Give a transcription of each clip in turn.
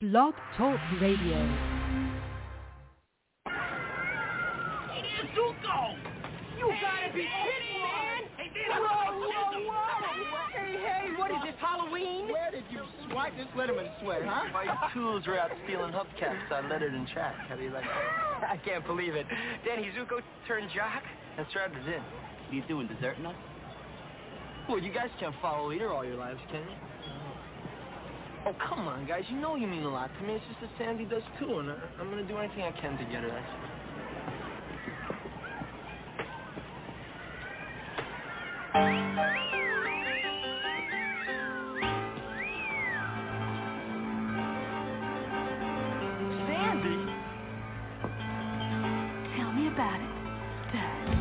Blog Talk Radio. It is Zuko! You gotta be kidding, man! Hey, Hey, what is this, Halloween? Where did you swipe this Letterman sweater, huh? My tools are out stealing hubcaps on Letterman track. How do you like that? I can't believe it. Danny Zuko turned jock? That's right, it's in. What are you doing, deserting us? Well, you guys can't follow leader all your lives, can you? Oh, come on, guys. You know you mean a lot to me. It's just that Sandy does, too, and I'm going to do anything I can to get her. Sandy? Tell me about it, Dad.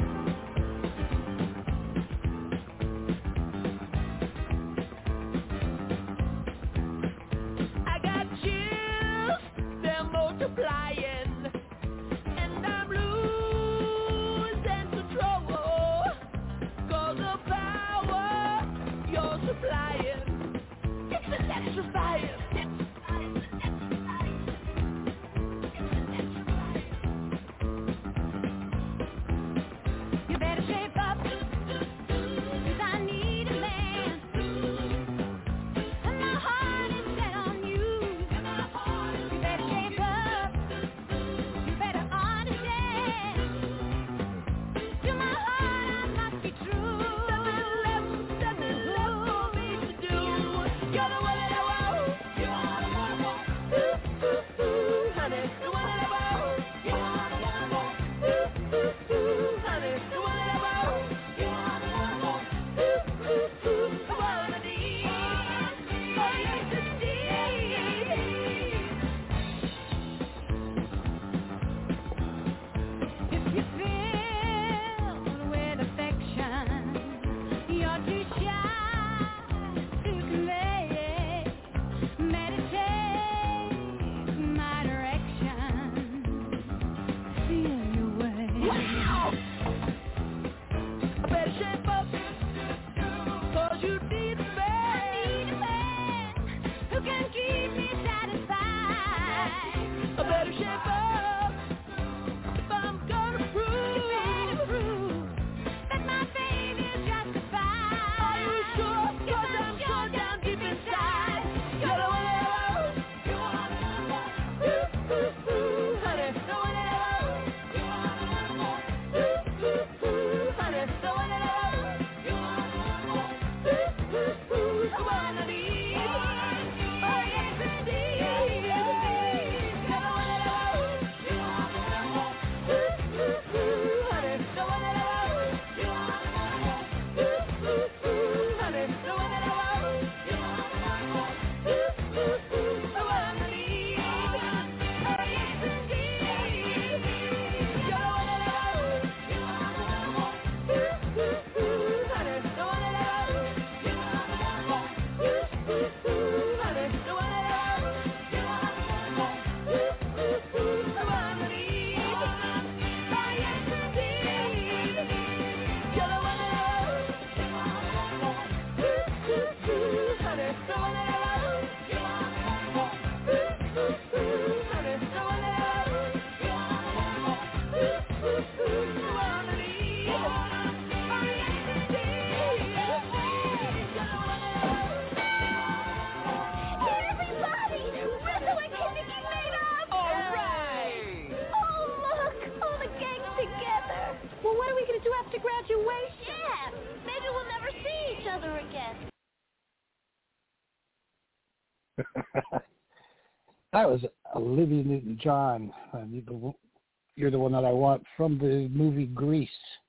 That was Olivia Newton-John. You're the one that I want, from the movie Grease.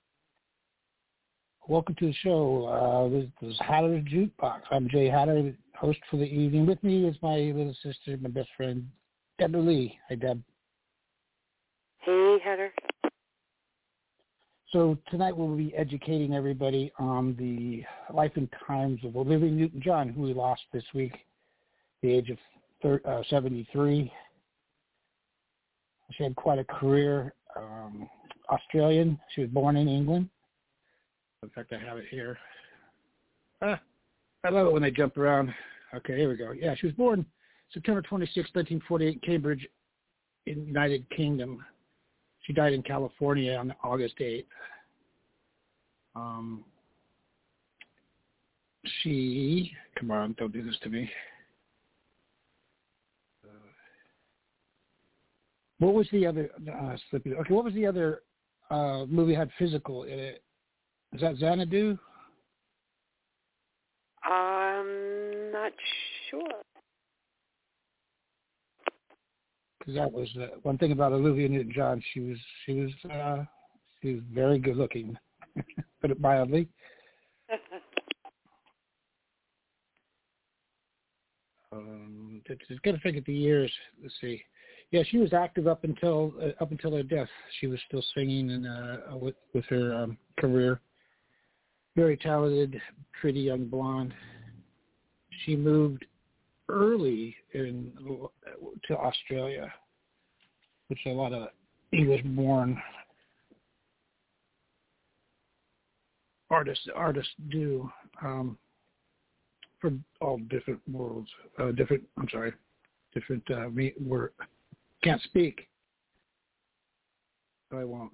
Welcome to the show. This is Hatter's Jukebox. I'm Jay Hatter, host for the evening. With me is my little sister, my best friend, Deb Lee. Hi, Deb. Hey, Hatter. So tonight we'll be educating everybody on the life and times of Olivia Newton-John, who we lost this week, at the age of 73. She had quite a career. Australian. She was born in England. In fact, I have it here. I love it when they jump around. Okay, here we go. Yeah, she was born September 26, 1948, Cambridge, in United Kingdom. She died in California on August 8th. Come on, don't do this to me. What was the other, what was the other movie that had physical in it? Is that Xanadu? I'm not sure. Because that was one thing about Olivia Newton-John. She was very good looking, put it mildly. Just got to think of the years. Let's see. Yeah, she was active up until her death. She was still singing and with her career. Very talented, pretty young blonde. She moved early to Australia, which a lot of English-born artists do for all different worlds. Can't speak, so I won't.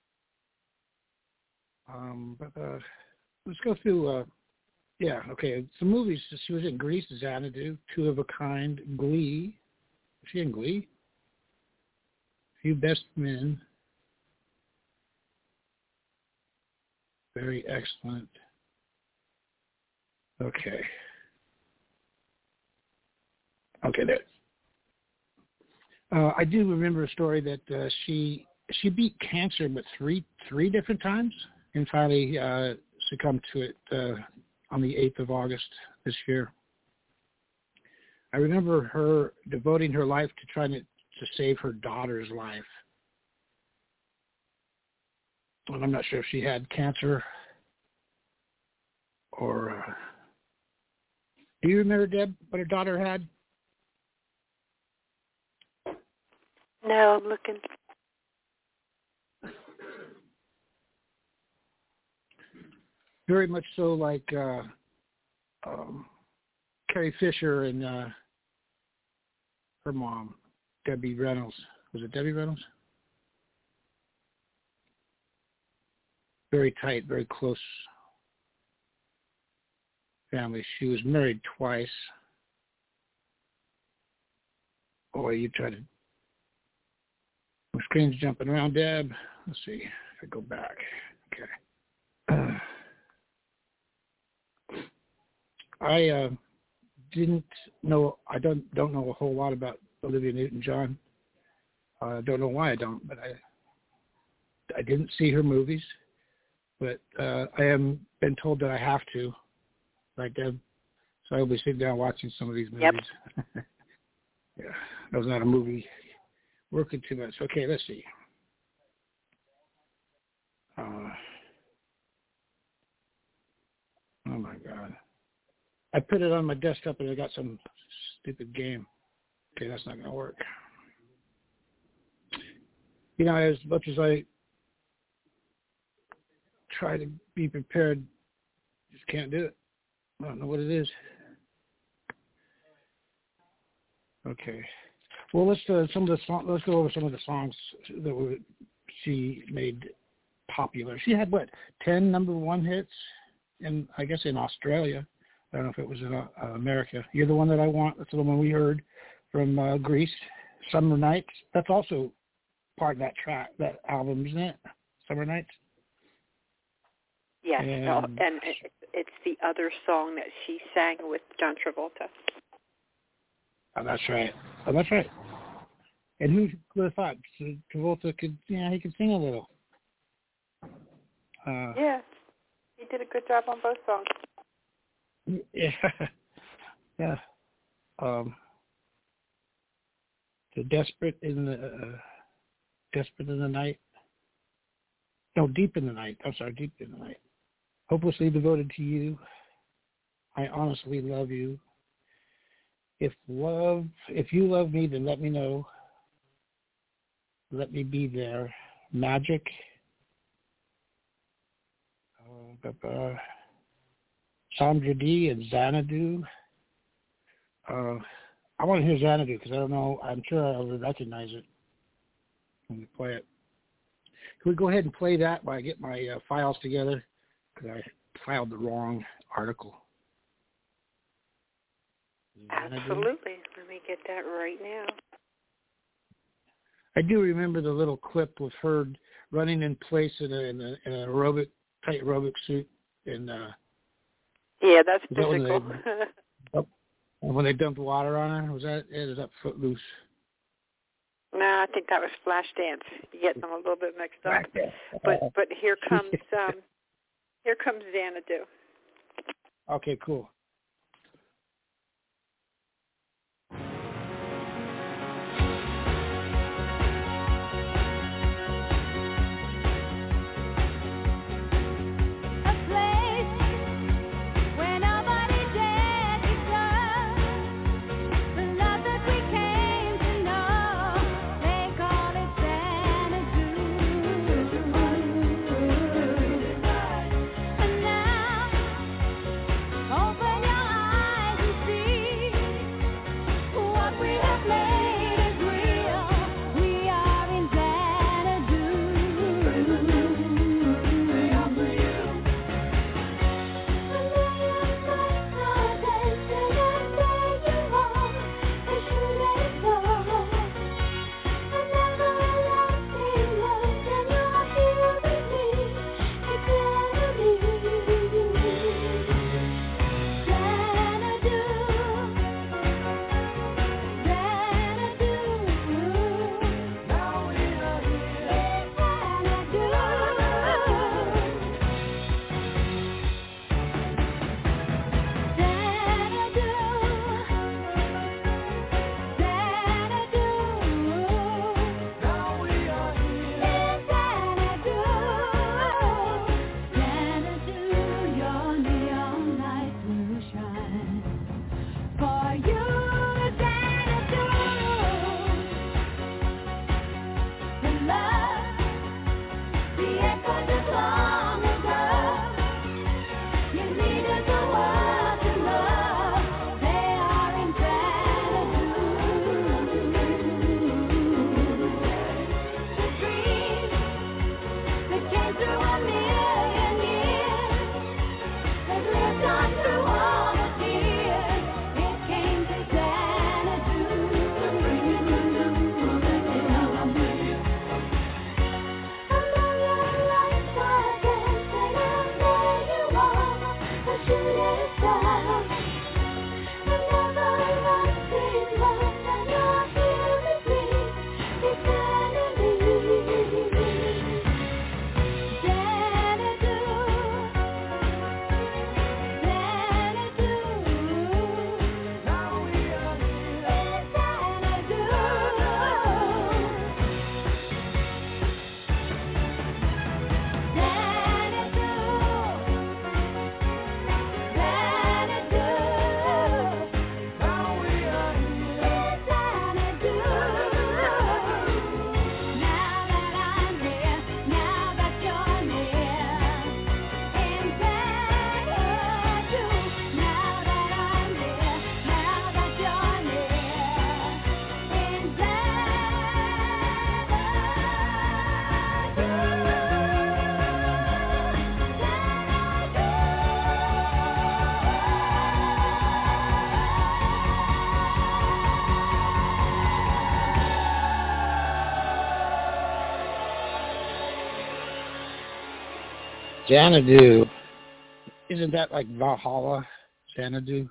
But let's go through. Some movies. She was in Grease, Xanadu, Two of a Kind, Glee. Was she in Glee? Few Best Men. Very excellent. Okay, there. I do remember a story that she beat cancer, but three different times, and finally succumbed to it on the 8th of August this year. I remember her devoting her life to trying to save her daughter's life. And I'm not sure if she had cancer or... do you remember, Deb, what her daughter had? No, I'm looking. Very much so like Carrie Fisher and her mom, Debbie Reynolds. Was it Debbie Reynolds? Very tight, very close family. She was married twice. Boy, you try to... My screen's jumping around, Deb. Let's see if I go back. Okay. I didn't know. I don't know a whole lot about Olivia Newton-John. I don't know why I don't, but I didn't see her movies. But I am been told that I have to, right, Deb? So I'll be sitting down watching some of these movies. Yep. Yeah, that was not a movie working too much. Okay, let's see. Oh my God. I put it on my desktop and I got some stupid game. Okay, that's not going to work. You know, as much as I try to be prepared, just can't do it. I don't know what it is. Okay. Well, let's go over some of the songs that she made popular. She had 10 number one hits, I guess in Australia. I don't know if it was in America. You're the One That I Want. That's the one we heard from Grease. Summer Nights. That's also part of that album, isn't it? Summer Nights. Yes, and it's the other song that she sang with John Travolta. Oh, that's right. And who would have thought Travolta could? Yeah, he could sing a little. Yeah, he did a good job on both songs. Yeah. The Desperate in the Night. No, Deep in the Night. I'm sorry, Deep in the Night. Hopelessly Devoted to You. I Honestly Love You. If you love me, then let me know. Let me be there. Magic. Sandra Dee and Xanadu. I want to hear Xanadu because I don't know. I'm sure I'll recognize it when we play it. Can we go ahead and play that while I get my files together? Because I filed the wrong article. Xanadu. Absolutely. Let me get that right now. I do remember the little clip with her running in place in an aerobic, tight aerobic suit. Yeah, that's physical. When they dumped water on her, was that Footloose? No, I think that was Flashdance. You get them a little bit mixed up. But here comes Xanadu. Okay, cool. Xanadu. Isn't that like Valhalla, Xanadu?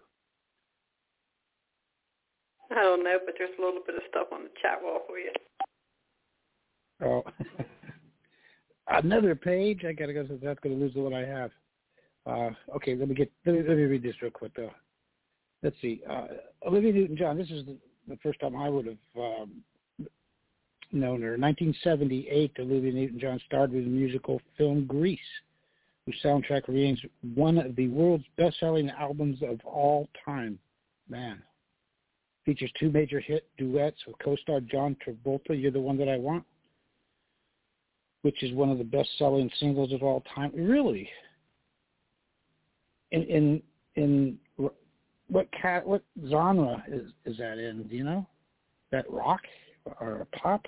I don't know, but there's a little bit of stuff on the chat wall for you. Oh. Another page? I gotta go, that's going to lose the one I have. Okay, let me read this real quick, though. Let's see. Olivia Newton-John, this is the first time I would have known her. In 1978, Olivia Newton-John starred with the musical film Grease, whose soundtrack remains one of the world's best-selling albums of all time. Man. Features two major hit duets with co-star John Travolta, You're the One That I Want, which is one of the best-selling singles of all time. Really? In what genre is that in? Do you know? That rock or pop?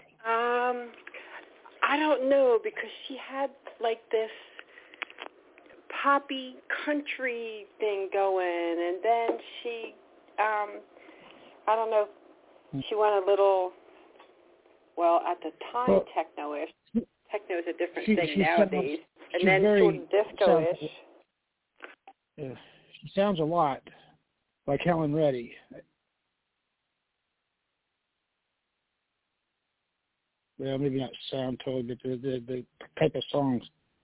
I don't know, because she had like this poppy country thing going, and then she, I don't know, she went a little, well, at the time, techno-ish. Techno is a different thing nowadays. And then sort of disco-ish. She sounds a lot like Helen Reddy. Well, maybe not sound totally, but the type of songs.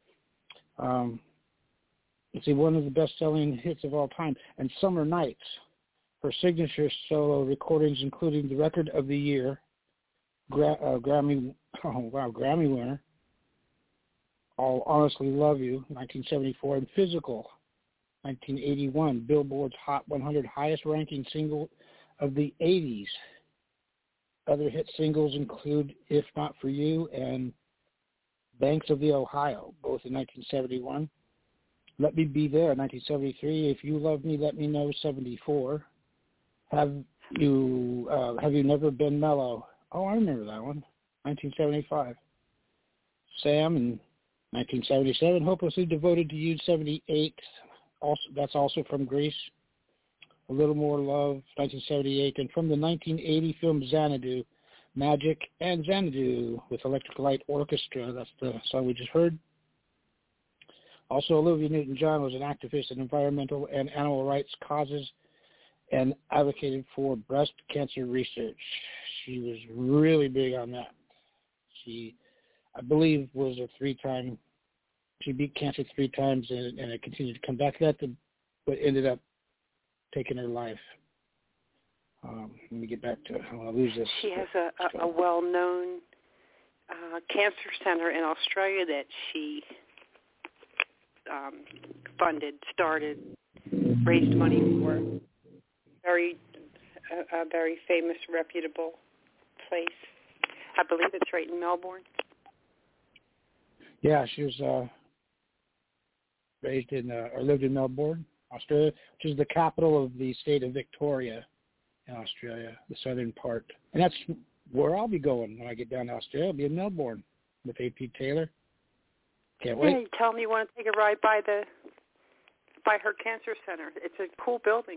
Let's see, one of the best-selling hits of all time, and Summer Nights, her signature solo recordings, including the Record of the Year, Grammy winner, I'll Honestly Love You, 1974, and Physical, 1981, Billboard's Hot 100 highest-ranking single of the 80s. Other hit singles include If Not For You and Banks of the Ohio, both in 1971. Let Me Be There, 1973. If You Love Me, Let Me Know, 74. Have You Never Been Mellow? Oh, I remember that one, 1975. Sam in 1977. Hopelessly Devoted to You, 78. That's also from Grease. A Little More Love, 1978, and from the 1980 film Xanadu, Magic and Xanadu with Electric Light Orchestra. That's the song we just heard. Also, Olivia Newton-John was an activist in environmental and animal rights causes and advocated for breast cancer research. She was really big on that. She, I believe, was a three-time, she beat cancer 3 times, and it continued to come back. That's what ended up taking her life. Let me get back to it. I want to lose this. She has a well-known cancer center in Australia that she funded, started, raised money for. A very famous, reputable place. I believe it's right in Melbourne. Yeah, she was raised in or lived in Melbourne, Australia, which is the capital of the state of Victoria in Australia, the southern part. And that's where I'll be going when I get down to Australia. I'll be in Melbourne with A.P. Taylor. Can't wait. Yeah, you tell me you want to take a ride by her cancer center. It's a cool building.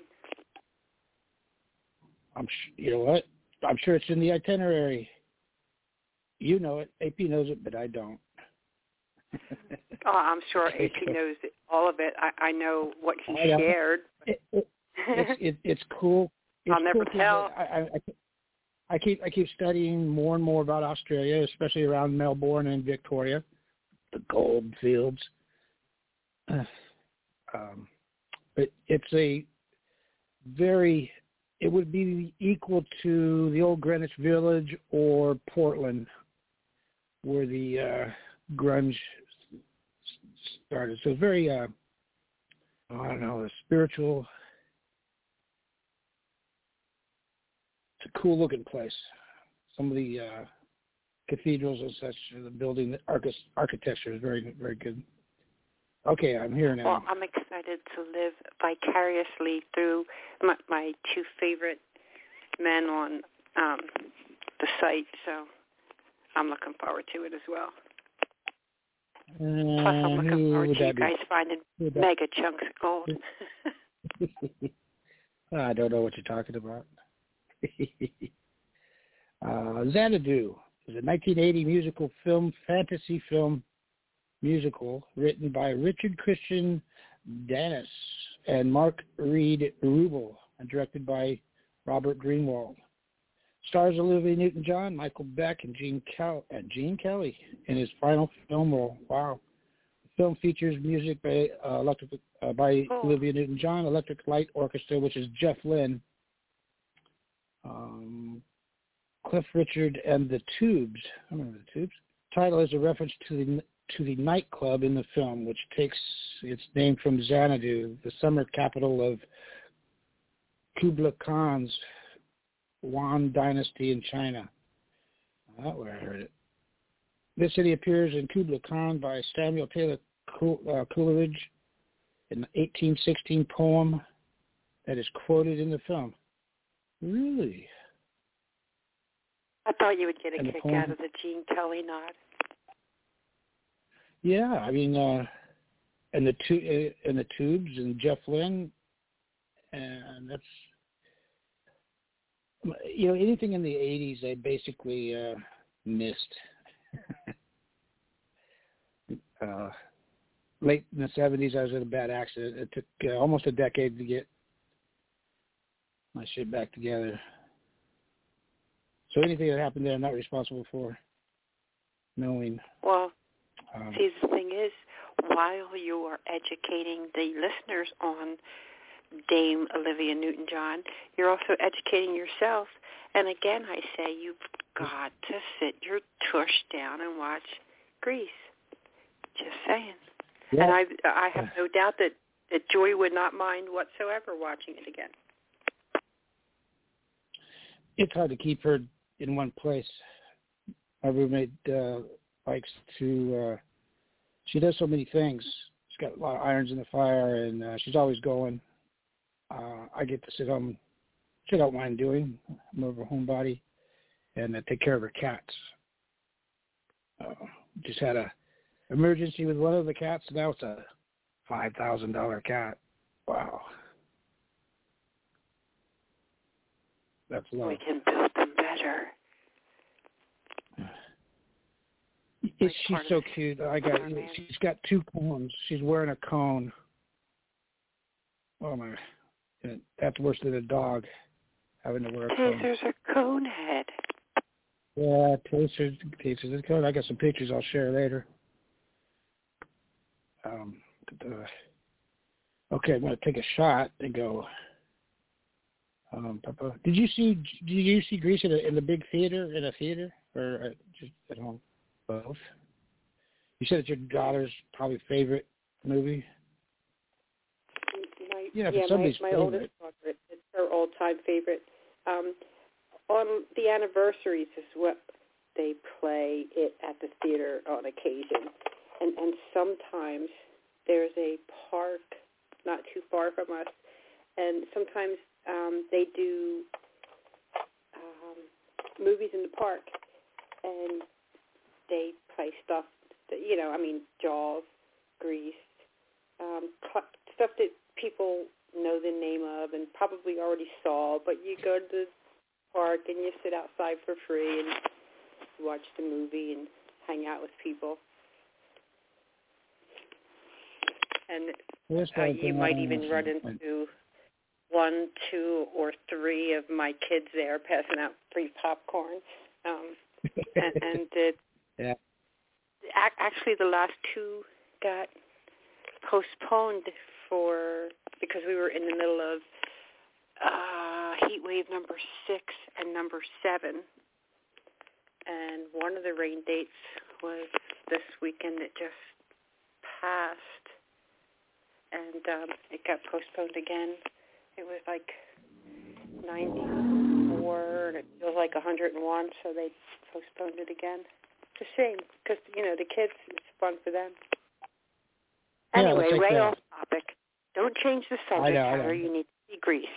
You know what? I'm sure it's in the itinerary. You know it. AP knows it, but I don't. Oh, I'm sure AP knows all of it. I know what he shared. It's cool. I'll never tell. I keep studying more and more about Australia, especially around Melbourne and Victoria, the gold fields. But it would be equal to the old Greenwich Village or Portland, where the grunge started. So very, I don't know, a spiritual. It's a cool-looking place. Some of the cathedrals and such, the building, the architecture is very, very good. Okay, I'm here now. Well, I'm excited to live vicariously through my 2 favorite men on the site, so I'm looking forward to it as well. Plus, I'm looking forward to you guys finding mega chunks of gold. I don't know what you're talking about. Xanadu is a 1980 fantasy film musical written by Richard Christian Dennis and Mark Reed Rubel and directed by Robert Greenwald. Stars Olivia Newton-John, Michael Beck, and Gene Kelly in his final film role. Wow. The film features music by Olivia Newton-John, Electric Light Orchestra, which is Jeff Lynne, Cliff Richard, and the Tubes. I remember the Tubes. The title is a reference to the nightclub in the film, which takes its name from Xanadu, the summer capital of Kublai Khan's Yuan dynasty in China. That's where I heard it. This city appears in Kublai Khan by Samuel Taylor Coleridge in the 1816 poem, that is quoted in the film. Really? I thought you would get a And the kick poem- out of the Gene Kelly nod. Yeah, I mean, and the Tubes and Jeff Lynne, and that's, you know, anything in the 80s they basically missed. Late in the 70s, I was in a bad accident. It took almost a decade to get my shit back together. So anything that happened there, I'm not responsible for knowing. Well, see, the thing is, while you are educating the listeners on Dame Olivia Newton-John, you're also educating yourself. And again, I say you've got to sit your tush down and watch Grease. Just saying. Yeah. And I have no doubt that Joy would not mind whatsoever watching it again. It's hard to keep her in one place. My roommate likes to, she does so many things. She's got a lot of irons in the fire, and she's always going. I get to sit home, which I don't mind doing. I'm more of a homebody, and take care of her cats. Just had a emergency with one of the cats. Now it's a $5,000 cat. Wow. That's low. We can build them better. She's so cute. She's got 2 cones. She's wearing a cone. Oh my! That's worse than a dog having to wear a cone. There's a cone head. Yeah, Taser's a cone. I got some pictures I'll share later. Okay, I'm gonna take a shot and go. Did you see Grease in the big theater, or just at home? Both. You said it's your daughter's probably favorite movie. My oldest daughter. It's her all-time favorite. On the anniversaries is what they play it at the theater on occasion, and sometimes there's a park not too far from us, and sometimes they do movies in the park, and they play stuff that, Jaws, Grease, stuff that people know the name of and probably already saw, but you go to the park and you sit outside for free and watch the movie and hang out with people. And you might even run into 1, 2, or 3 of my kids there passing out free popcorn. Yeah. Actually, the last 2 got postponed because we were in the middle of heat wave number 6 and number 7, and one of the rain dates was this weekend that just passed, and it got postponed again. It was like 94, and it feels like 101, so they postponed it again. It's a shame, because, the kids, it's fun for them. Anyway, way off topic. Don't change the subject, Heather. You need to see Grease.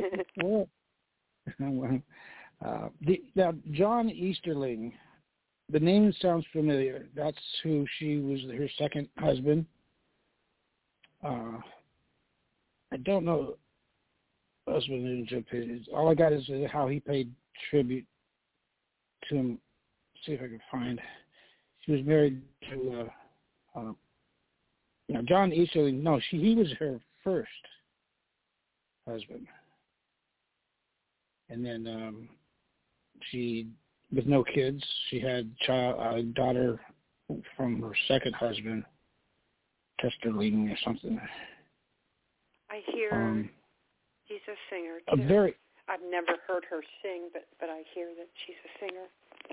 Now, John Easterling, the name sounds familiar. That's who she was, her second husband. I don't know husband. All I got is how he paid tribute to him. See if I can find. She was married to John Easterling. No, he was her first husband, and then she, with no kids, she had a daughter from her second husband, Testerling or something. I hear she's a singer too. I've never heard her sing, but I hear that she's a singer.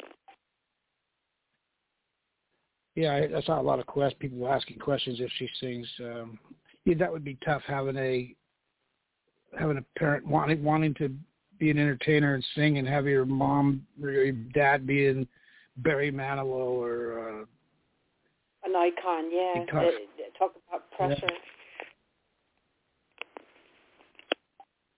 Yeah, I saw a lot of people asking questions if she sings. That would be tough, having a parent wanting to be an entertainer and sing, and have your mom or your dad being Barry Manilow or an icon. Yeah, talk about pressure.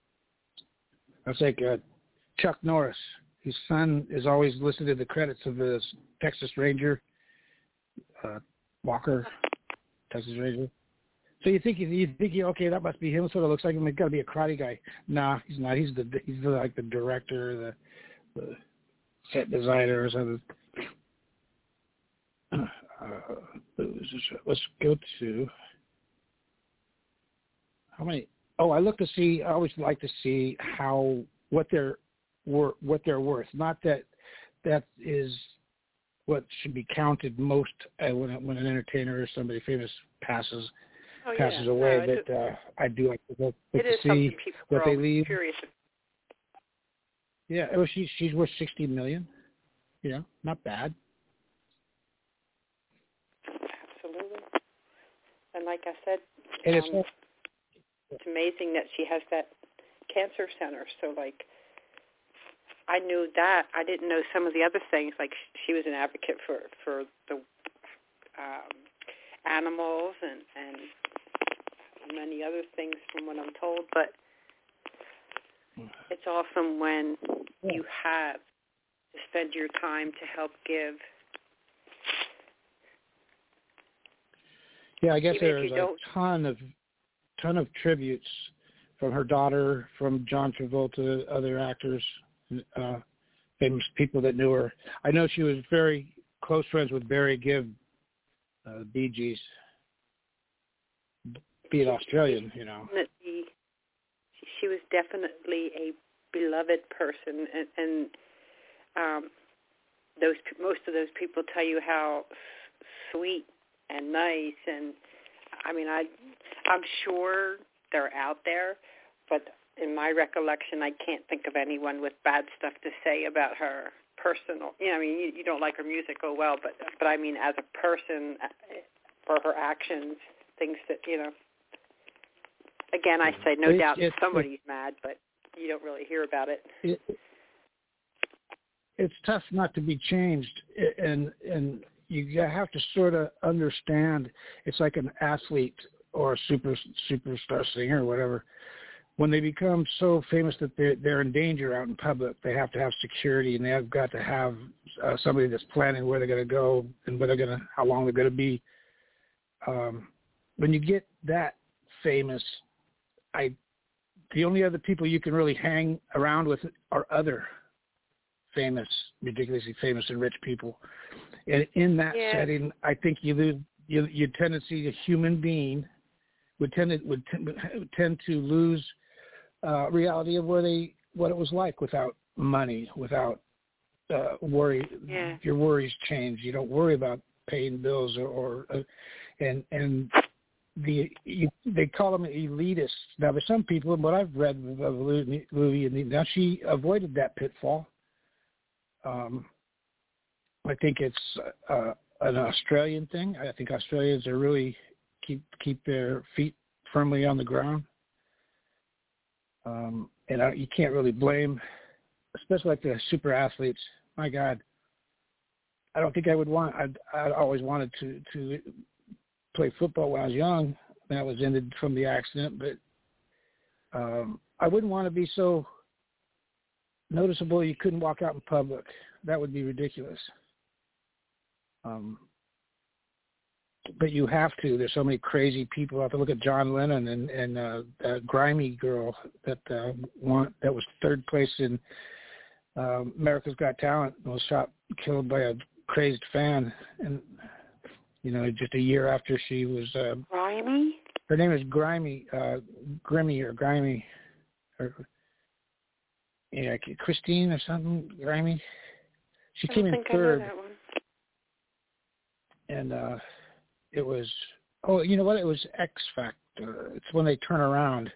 That's like Chuck Norris. His son is always listed in the credits of the Texas Ranger, Walker, Texas Ranger. So you think okay, that must be him. Sort of looks like him. He's got to be a karate guy. Nah, he's not. He's like the director, the set designer or something. Let's go to how many. Oh, I always like to see what they're worth. Not that is what should be counted most when an entertainer or somebody famous passes away. No, but I do like to see what they leave. Curious. Yeah, well, she's worth $60 million. You know, not bad. Absolutely. And like I said, and it's amazing that she has that cancer center. So, like, I knew that. I didn't know some of the other things. Like, she was an advocate for the animals and many other things from what I'm told. But it's awesome when you have to spend your time to help give. Yeah, I guess there's a ton of tributes from her daughter, from John Travolta, other actors, famous people that knew her. I know she was very close friends with Barry Gibb, Bee Gees, being Australian, you know. She was definitely a beloved person, and most of those people tell you how sweet and nice, and I mean, I'm sure they're out there, but in my recollection, I can't think of anyone with bad stuff to say about her personal. You know, I mean, you don't like her music, oh well, but I mean, as a person, for her actions, things that, you know. Again, I say no doubt somebody's mad, but you don't really hear about it. It's tough not to be changed, and you have to sort of understand. It's like an athlete or a superstar singer or whatever. When they become so famous that they're in danger out in public, they have to have security, and they have got to have somebody that's planning where they're going to go and how long they're going to be. When you get that famous, the only other people you can really hang around with are other famous, ridiculously famous and rich people. And in that setting, I think you lose your tendency, a human being would tend to lose reality of what it was like without money, without worry. Yeah. Your worries change. You don't worry about paying bills they call them elitists. Now, there's some people, what I've read of Louie, now she avoided that pitfall. I think it's an Australian thing. I think Australians are really keep their feet firmly on the ground. And you can't really blame, especially like the super athletes. My God, I don't think I would want. I always wanted to play football when I was young. That was ended from the accident, but I wouldn't want to be so noticeable you couldn't walk out in public. That would be ridiculous. But you have to. There's so many crazy people out there. Look at John Lennon and that grimy girl that was third place in America's Got Talent and was killed by a crazed fan, and just a year after she was. Grimy. Her name is Grimy, Grimmy or Grimy, or Christine or something. Grimy. She came in third. I know that one. And it was, you know what? It was X Factor. It's when they turn around.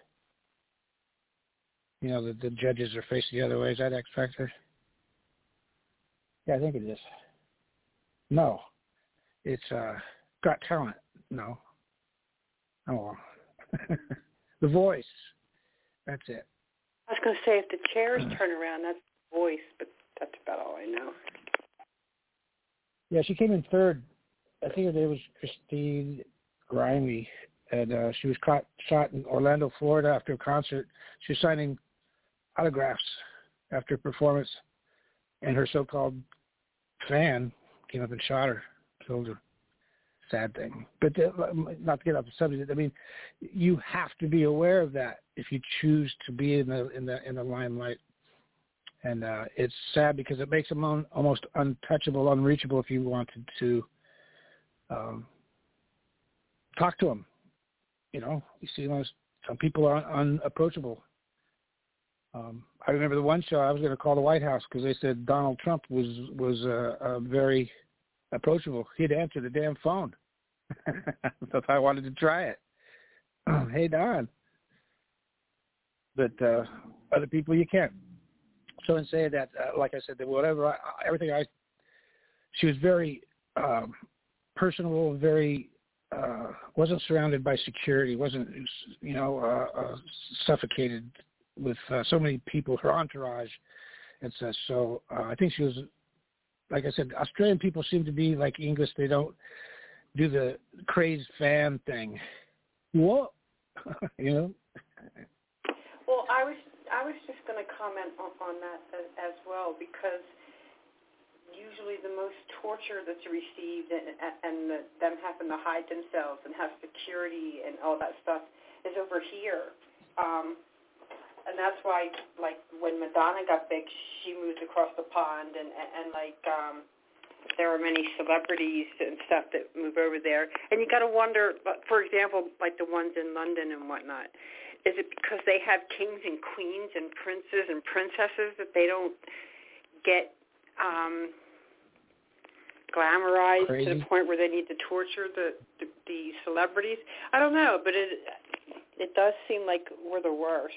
The judges are facing the other way. Is that X Factor? Yeah, I think it is. No. It's Got Talent. No. Oh, well. The Voice. That's it. I was going to say, if the chairs turn around, that's The Voice, but that's about all I know. Yeah, she came in third. I think her name was Christine Grimy, and she was shot in Orlando, Florida after a concert. She was signing autographs after a performance, and her so-called fan came up and shot her, killed her. Sad thing. But not to get off the subject, I mean, you have to be aware of that if you choose to be in the limelight. And it's sad because it makes them almost untouchable, unreachable if you wanted to talk to them. You know, you see some people are unapproachable. I remember the one show I was going to call the White House because they said Donald Trump was very approachable. He'd answer the damn phone. So I wanted to try it. Hey, Don. But other people you can't. So in saying that, like I said, that she was very personable, very wasn't surrounded by security, wasn't suffocated with so many people, her entourage and such. So I think she was, like I said, Australian people seem to be like English. They don't do the crazed fan thing. What? You know? Well, I was just going to comment on that as well, because usually the most torture that's received and them having to hide themselves and have security and all that stuff is over here. And that's why, like, when Madonna got big, she moved across the pond, and there were many celebrities and stuff that move over there. And you got to wonder, for example, like the ones in London and whatnot, is it because they have kings and queens and princes and princesses that they don't get glamorized to the point where they need to torture the celebrities? I don't know, but it does seem like we're the worst.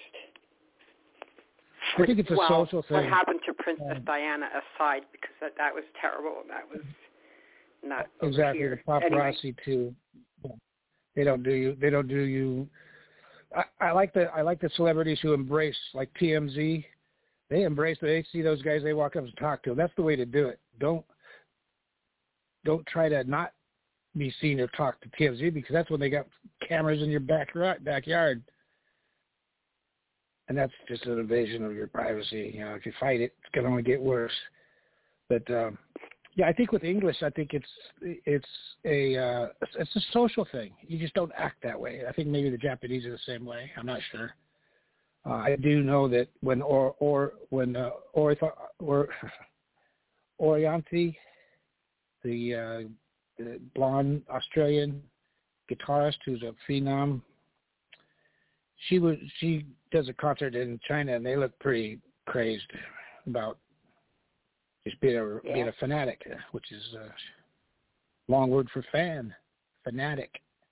I think it's a social thing. What happened to Princess Diana aside, because that was terrible. That was not exactly here. The paparazzi anyway. too. They don't do you. I like the celebrities who embrace, like TMZ. They embrace. They see those guys. They walk up and talk to them. That's the way to do it. Don't try to not be seen or talk to TMZ, because that's when they got cameras in your backyard. And that's just an invasion of your privacy. You know, if you fight it, it's going to only get worse. But I think with English, I think it's a social thing. You just don't act that way. I think maybe the Japanese are the same way. I'm not sure. I do know that when Orianthi, the blonde Australian guitarist who's a phenom, she does a concert in China, and they look pretty crazed about just being a fanatic, which is a long word for fanatic.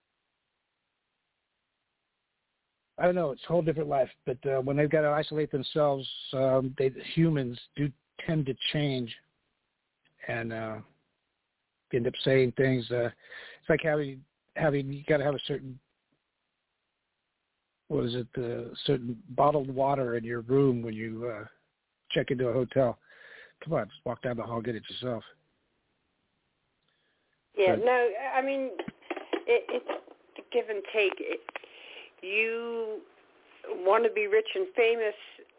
I don't know, it's a whole different life, but when they've got to isolate themselves, humans do tend to change and end up saying things. It's like having you got to have a certain, certain bottled water in your room when you check into a hotel. Come on, just walk down the hall, get it yourself. Yeah, no, I mean, it's a give and take. You want to be rich and famous.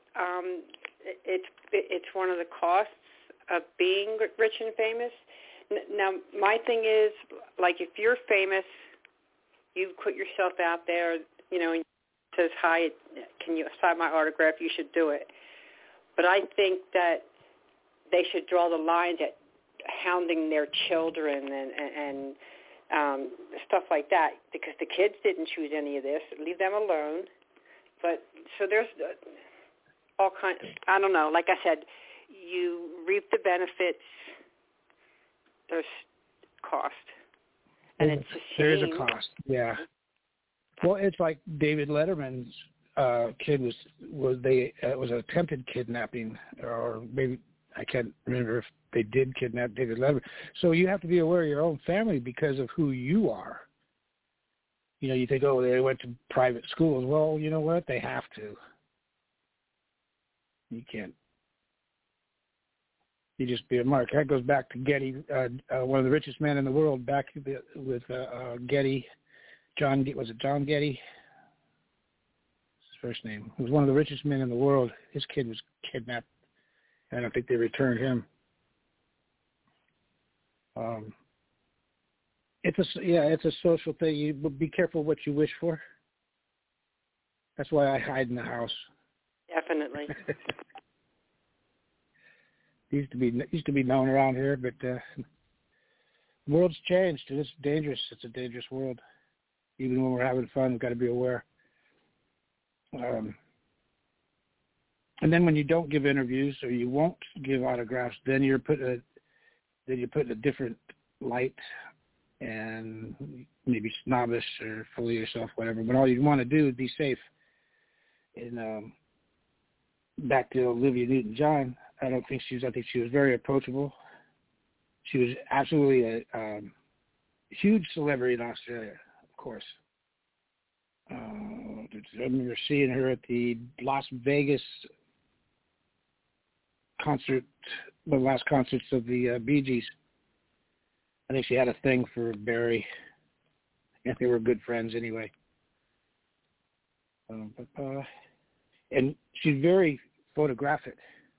It's one of the costs of being rich and famous. Now, my thing is, like, if you're famous, you put yourself out there, you know, and says, hi, can you sign my autograph? You should do it. But I think that they should draw the line at hounding their children and stuff like that, because the kids didn't choose any of this. Leave them alone. But so there's all kinds. I don't know. Like I said, you reap the benefits. There's cost, and it's a shame. There is a cost. Yeah. Well, it's like David Letterman's kid was an attempted kidnapping, or maybe I can't remember if they did kidnap David Letterman. So you have to be aware of your own family because of who you are. You know, you think, oh, they went to private schools. Well, you know what? They have to. You can't. You just be a mark. That goes back to Getty, one of the richest men in the world, back with Getty. Was it John Getty? first name. He was one of the richest men in the world. His kid was kidnapped. I don't think they returned him. It's a social thing. You be careful what you wish for. That's why I hide in the house. Definitely. used to be known around here, but the world's changed. It's dangerous. It's a dangerous world. Even when we're having fun, we've got to be aware. And then when you don't give interviews or you won't give autographs, then you're put in a different light and maybe snobbish or full of yourself, whatever. But all you want to do is be safe. And back to Olivia Newton-John, I think she was very approachable. She was absolutely a huge celebrity in Australia, of course. I remember seeing her at the Las Vegas concert, the last concerts of the Bee Gees. I think she had a thing for Barry, and they were good friends anyway. And she's very photographic.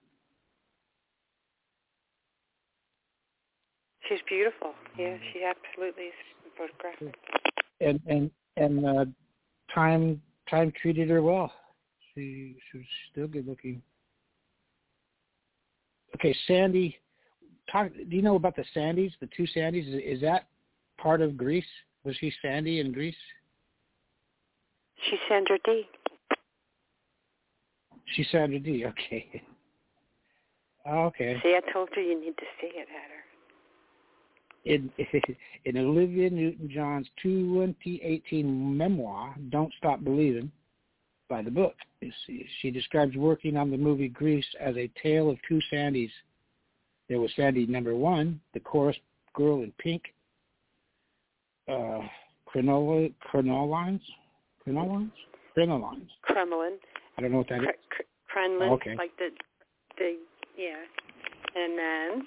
She's beautiful. Yeah, she absolutely is photographic. And Time treated her well. She was still good looking. Okay, Sandy. Do you know about the Sandys? The two Sandys. Is that part of Greece? Was she Sandy in Greece? She's Sandra Dee. She's Sandra Dee. Okay. Okay. See, I told you need to see it at her. In Olivia Newton-John's 2018 memoir, Don't Stop Believing, by the book, she describes working on the movie Grease as a tale of two Sandys. There was Sandy number one, the chorus girl in pink, crinolines. Kremlin. I don't know what that is. Kremlin, okay. Like the yeah. And then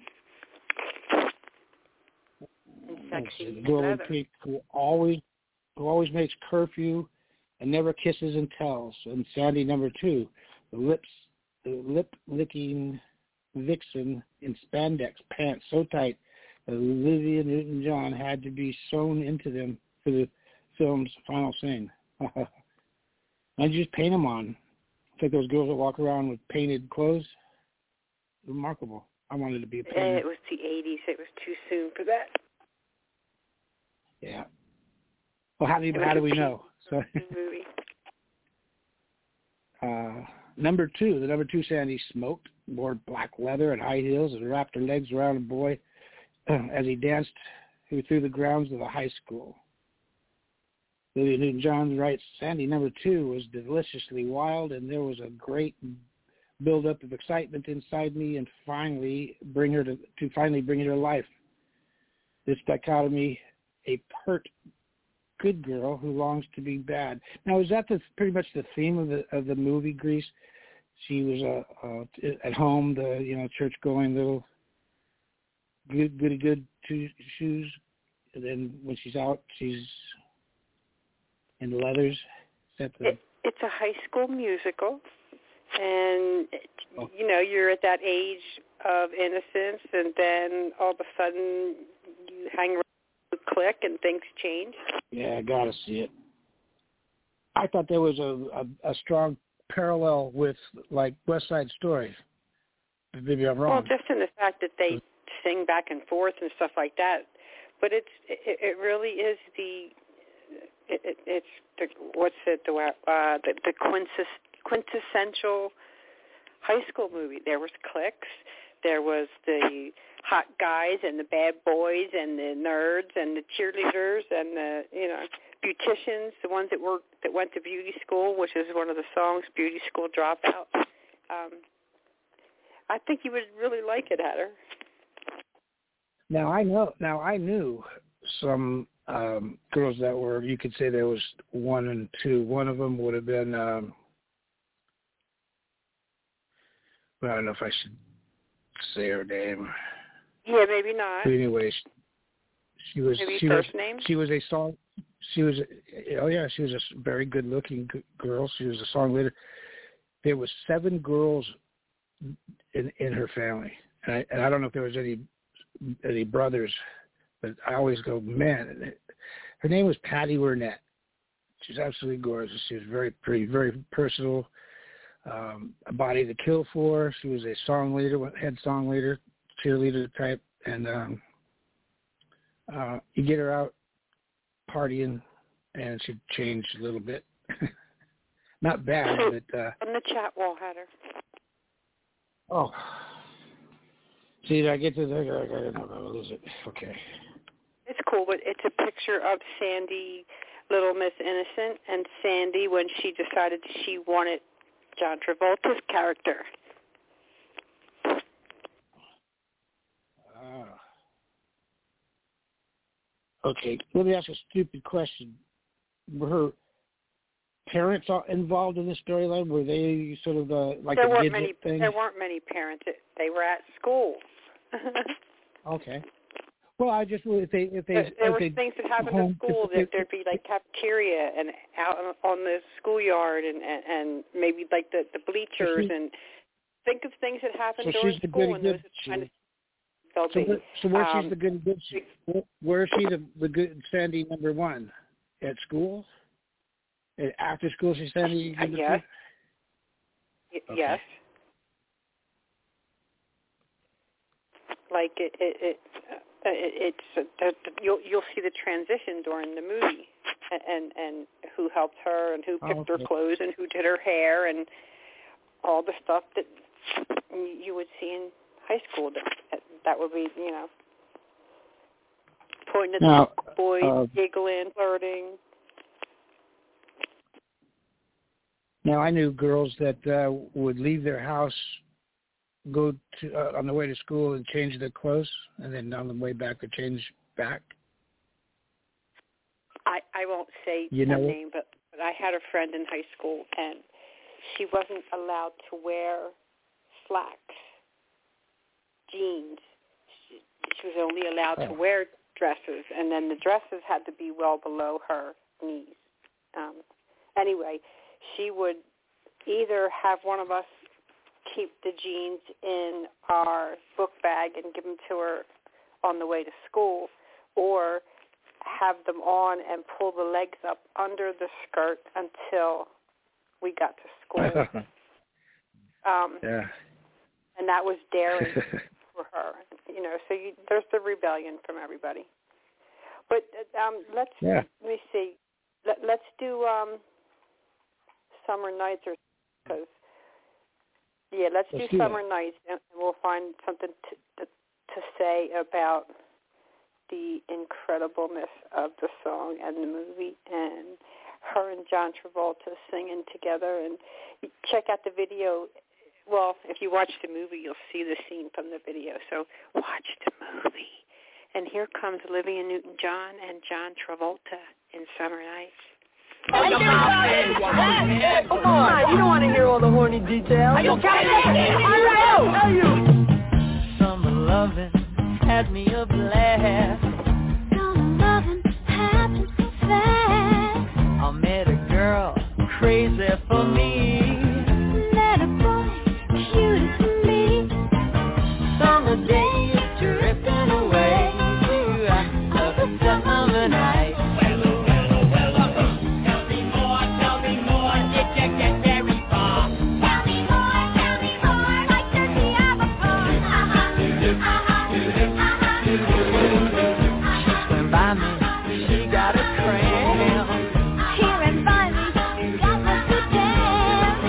sexy the girl in pink who always makes curfew and never kisses and tells. And Sandy number two, the lip licking vixen in spandex pants so tight that Olivia Newton-John had to be sewn into them for the film's final scene. I just paint them on. It's like those girls that walk around with painted clothes. Remarkable. I wanted to be a painter. Yeah, it was the 80s. It was too soon for that. Yeah. Well, how do we know? So, number two, the number two Sandy smoked, wore black leather and high heels, and wrapped her legs around a boy as he danced through the grounds of the high school. Olivia Newton-John writes, Sandy number two was deliciously wild, and there was a great build-up of excitement inside me, and finally bring her to life. This dichotomy, a pert good girl who longs to be bad. Now, is that pretty much the theme of the movie Grease? She was at home, the church-going little good shoes, and then when she's out, she's in leathers. It's a high school musical, and you're at that age of innocence, and then all of a sudden you hang around with Click and things change. Yeah, I gotta see it. I thought there was a strong parallel with like West Side Story. Maybe I'm wrong. Well, just in the fact that they sing back and forth and stuff like that, but it really is the quintessential high school movie. There was Clicks, there was the hot guys and the bad boys and the nerds and the cheerleaders and the beauticians, the ones that went to beauty school, which is one of the songs, Beauty School Dropout. I think you would really like it, Heather. Now I knew some girls that were, you could say there was one and two. One of them would have been, I don't know if I should say her name. Yeah, maybe not. But anyways, she was first name? She was a song. she was a very good-looking girl. She was a songwriter. There was 7 girls in her family, and I don't know if there was any brothers, but I always go, man. Her name was Patty Burnett. She's absolutely gorgeous. She was very pretty, very personal. A body to kill for. She was a head song leader, cheerleader type, and you get her out partying, and she changed a little bit. Not bad, but on the chat wall had her. Oh, see, I get to the. I gotta lose it. Okay. It's cool, but it's a picture of Sandy, Little Miss Innocent, and Sandy when she decided she wanted John Travolta's character. Okay, let me ask a stupid question. Were her parents involved in this storyline? Were they sort of like there a weren't Gidget many, thing? There weren't many parents. They were at school. Okay. Well, I just if they there were things that happened at school. There'd be like cafeteria and out on the schoolyard and maybe like the bleachers and think of things that happened during school and those kind of. So where's she's the good? Where is she the good Sandy number 1 at school? After school, she's Sandy number 2. Yes. Okay. Yes. Like you'll see the transition during the movie, and who helped her, and who picked her clothes, and who did her hair, and all the stuff that you would see in high school. That would be, pointing at the boys, giggling, flirting. Now, I knew girls that would leave their house, go to on the way to school and change their clothes, and then on the way back to change back. I won't say her name, but I had a friend in high school, and she wasn't allowed to wear slacks, jeans. She was only allowed to wear dresses, and then the dresses had to be well below her knees. Anyway, she would either have one of us keep the jeans in our book bag and give them to her on the way to school, or have them on and pull the legs up under the skirt until we got to school. And that was daring for her, So there's the rebellion from everybody. But let me see. Let's do Summer Nights, let's do Summer Nights, and we'll find something to say about the incredibleness of the song and the movie, and her and John Travolta singing together. And check out the video. Well, if you watch the movie, you'll see the scene from the video. So watch the movie. And here comes Olivia Newton-John and John Travolta in Summer Nights. Come on, you don't want to hear all the horny details. Are you Summer loving had me a blast. Summer loving happened so fast. I met a girl crazy for me. Met a boy cute as me. Summer days drifting away to the summer night. Here and by me, got us to dance.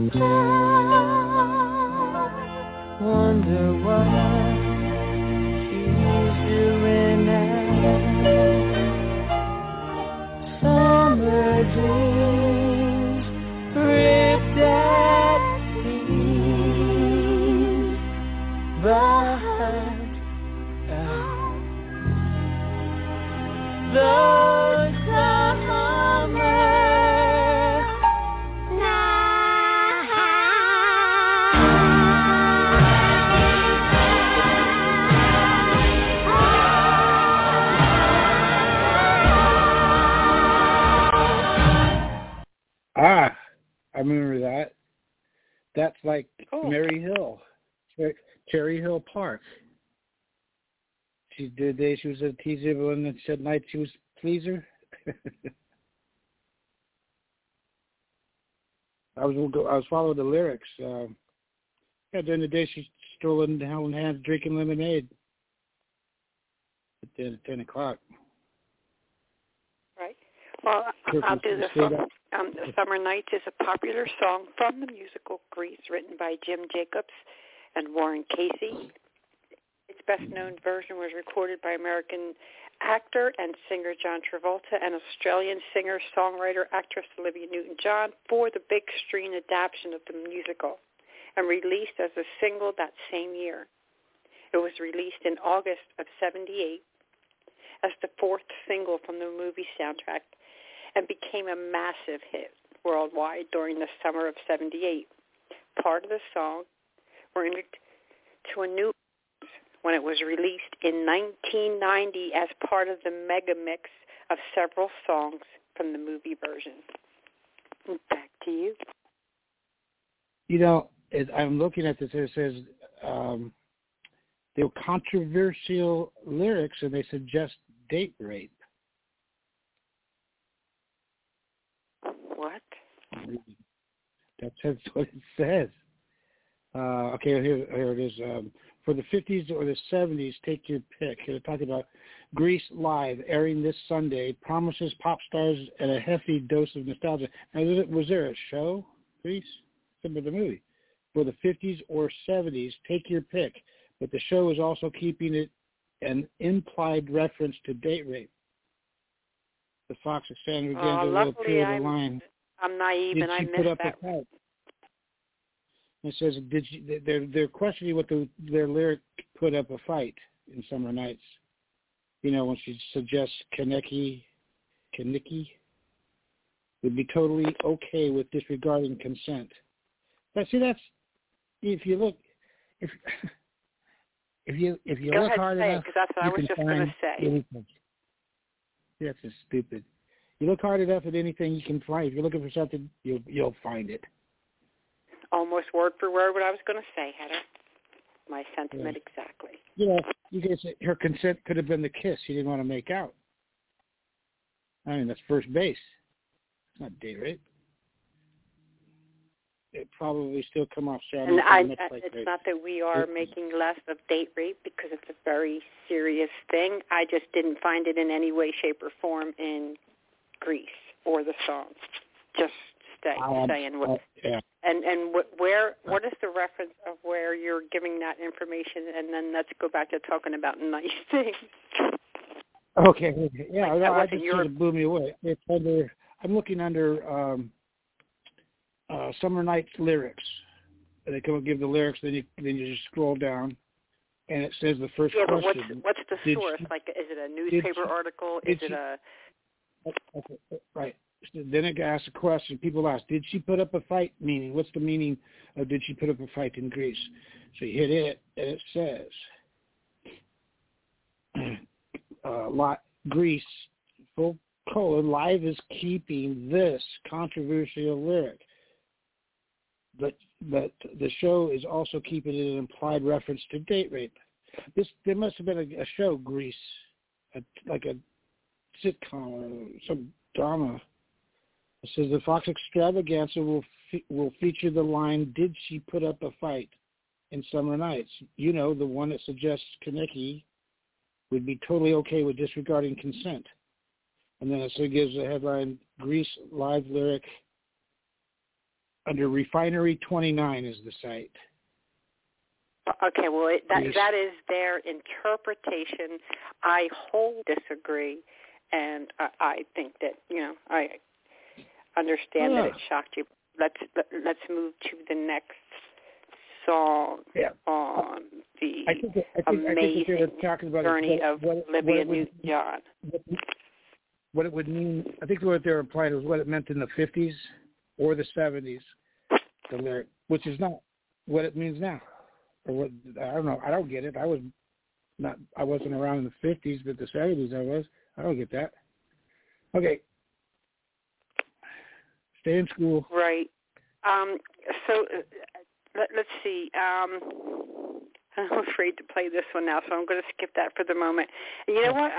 Wonder what she's doing now. Summer dreams ripped at seams, but the I remember that. That's like Mary Hill, Cherry Hill Park. She did days she was a teaser, but when it said night she was a pleaser. I was following the lyrics. During the day she's strolling down hands drinking lemonade. At 10 o'clock. Right. Well, I'll do this one. Summer Nights is a popular song from the musical Grease, written by Jim Jacobs and Warren Casey. Its best-known version was recorded by American actor and singer John Travolta and Australian singer, songwriter, actress Olivia Newton-John for the big screen adaptation of the musical and released as a single that same year. It was released in August of '78 as the fourth single from the movie soundtrack and became a massive hit worldwide during the summer of '78. Part of the song were to a new when it was released in 1990 as part of the mega mix of several songs from the movie version. Back to you. You know, I'm looking at this. It says there were controversial lyrics, and they suggest date rape. What? That's what it says. Okay, here it is. For the 50s or the 70s, take your pick. They're talking about Grease Live, airing this Sunday, promises pop stars and a hefty dose of nostalgia. Now, was there a show, Grease? Some of the movie. For the 50s or 70s, take your pick. But the show is also keeping it an implied reference to date rape. The Fox extravagance will appear the line. I'm naive and I missed that. It says, they're questioning what their lyric put up a fight in Summer Nights. You know, when she suggests Kaneki would be totally okay with disregarding consent. But see, that's if you look hard enough, because that's what I was just going to say. Anything. That's just stupid. You look hard enough at anything you can find. If you're looking for something, you'll find it. Almost word for word what I was going to say, Heather. My sentiment exactly. Yeah, you guys, her consent could have been the kiss. She didn't want to make out. I mean, that's first base. It's not date rape. It probably still come off sounding much like it's rape. not that we are making less of date rape because it's a very serious thing. I just didn't find it in any way, shape, or form in Grease or the song. Just saying what. Yeah. And what is the reference of where you're giving that information? And then let's go back to talking about nice things. Okay. Yeah, like I just sort of blew me away. It's under. I'm looking under Summer Nights lyrics. And they come and give the lyrics. Then you just scroll down, and it says the first question. But what's the source? Like, is it a newspaper article? Is it a? Okay, right. Then it asks a question. People ask, did she put up a fight? Meaning, what's the meaning of did she put up a fight in Greece? So you hit it, and it says, Greece, full colon, Live is keeping this controversial lyric. But the show is also keeping it an implied reference to date rape. There must have been a show, Grease, like a sitcom or some drama. It says the Fox Extravaganza will feature the line, did she put up a fight in Summer Nights? You know, the one that suggests Kaneki would be totally okay with disregarding consent. And then it gives the headline, Grease Live lyric under Refinery 29 is the site. Okay, well, that is their interpretation. I wholly disagree, and I think that, I understand that it shocked you. Let's move to the next song on the amazing journey of Olivia Newton-John. What it would mean, I think what they were implying was what it meant in the 50s or the 70s, the lyric, which is not what it means now. Or what, I don't know. I don't get it. I wasn't around in the 50s, but the 70s I was. I don't get that. Okay. Stay in school. Right. So let's see. I'm afraid to play this one now, so I'm going to skip that for the moment. And you know what?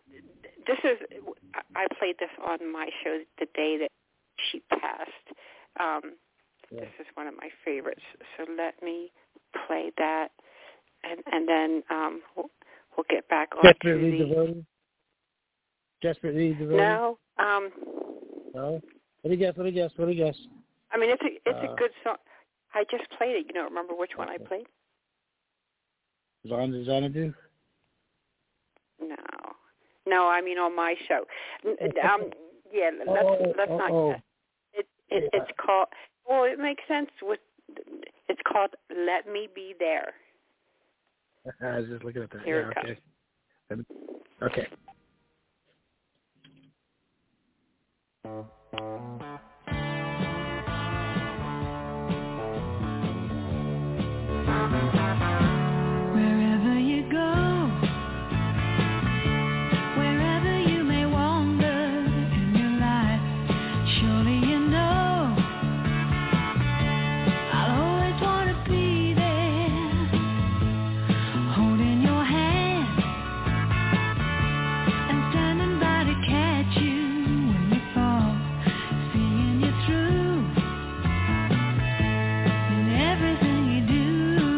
I played this on my show the day that she passed. This is one of my favorites. So let me play that, and then we'll get back on Desperately Devoted? Desperately Devoted? No. No? Let me guess. I mean, it's a good song. I just played it. You don't remember which one I played? Xanadu? No, I mean on my show. Let's not. It's called. Well, it makes sense. It's called "Let Me Be There." I was just looking at that. Here it comes. Okay. Wherever you go, wherever you may wander in your life, surely you know I'll always want to be there, holding your hand and standing by to catch you when you fall, seeing you through in everything you do.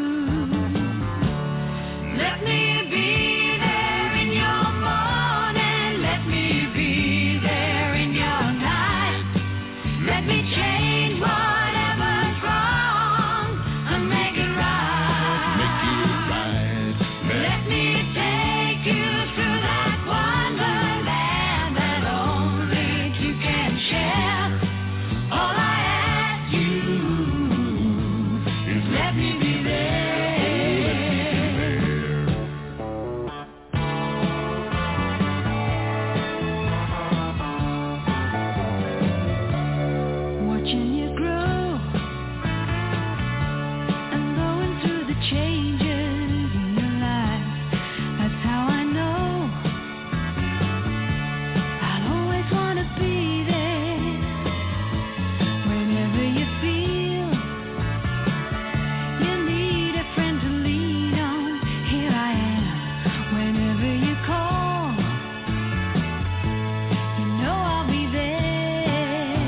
Let me be there in your morning, let me be there in your night, let me change whatever's wrong and make it right. Let me take you through that wonderland that only two can share. All I ask you is let me be there. Watching you grow and going through the changes in your life, that's how I know I'll always want to be there. Whenever you feel you need a friend to lean on, here I am. Whenever you call, you know I'll be there.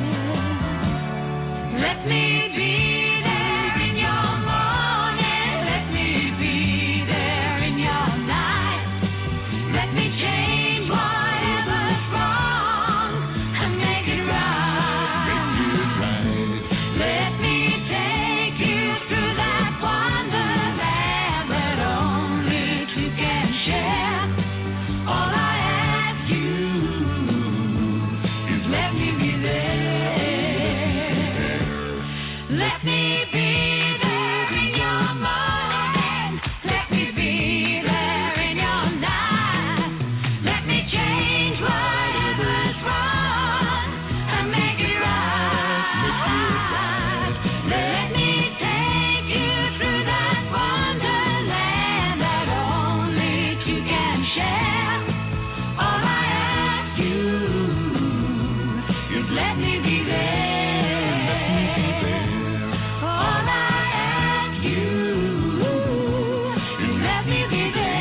Let me be there in your morning, let me be there in your night, let me change whatever's wrong and make it right. Let me take you through that wonderland that only two can share. All I ask you is let me be there. Let me be there in your morning, let me be there in your night, let me change whatever's wrong and make it right. Let me take you through that wonderland that only two can share. All I ask you is let me be there. All I ask you is let me be there.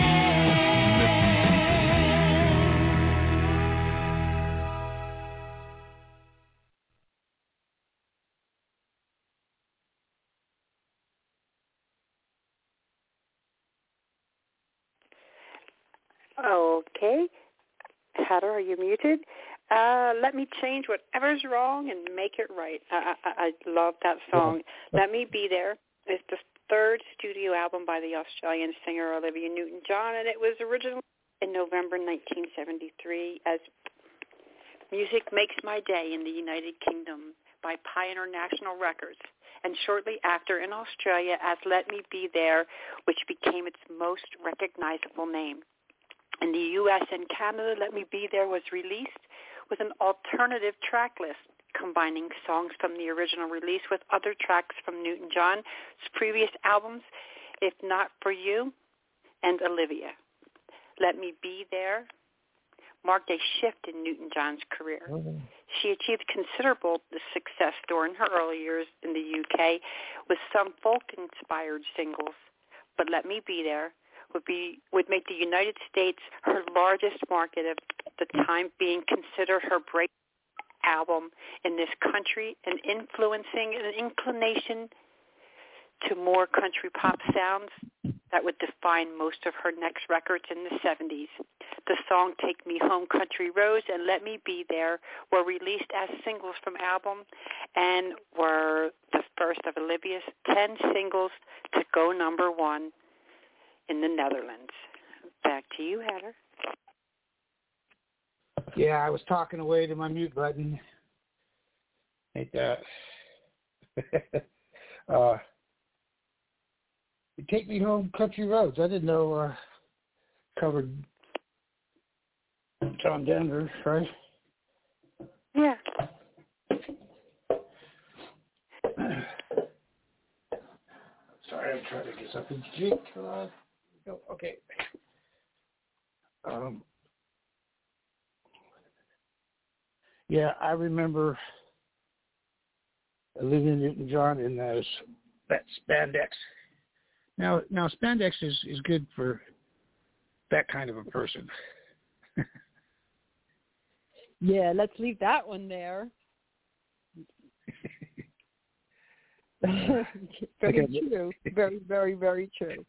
Okay. Heather, are you muted? Let me change whatever's wrong and make it right. I love that song. Let Me Be There is the third studio album by the Australian singer Olivia Newton-John, and it was originally in November 1973 as Music Makes My Day in the United Kingdom by Pioneer National Records, and shortly after in Australia as Let Me Be There, which became its most recognizable name. In the U.S. and Canada, Let Me Be There was released with an alternative track list combining songs from the original release with other tracks from Newton-John's previous albums, If Not For You and Olivia. Let Me Be There marked a shift in Newton-John's career. She achieved considerable success during her early years in the UK with some folk-inspired singles, but Let Me Be There would make the United States her largest market at the time, being considered her break album in this country and influencing an inclination to more country pop sounds that would define most of her next records in the 70s. The song Take Me Home Country Roads and Let Me Be There were released as singles from album and were the first of Olivia's 10 singles to go number one in the Netherlands. Back to you, Heather. Yeah, I was talking away to my mute button. Ain't that? Take Me Home Country Roads. I didn't know covered John Denver, right? Yeah. Sorry, I'm trying to get something to drink. Okay. Yeah, I remember Olivia Newton-John in that spandex. Now spandex is good for that kind of a person. Yeah, let's leave that one there. Very true. Very, very, very true.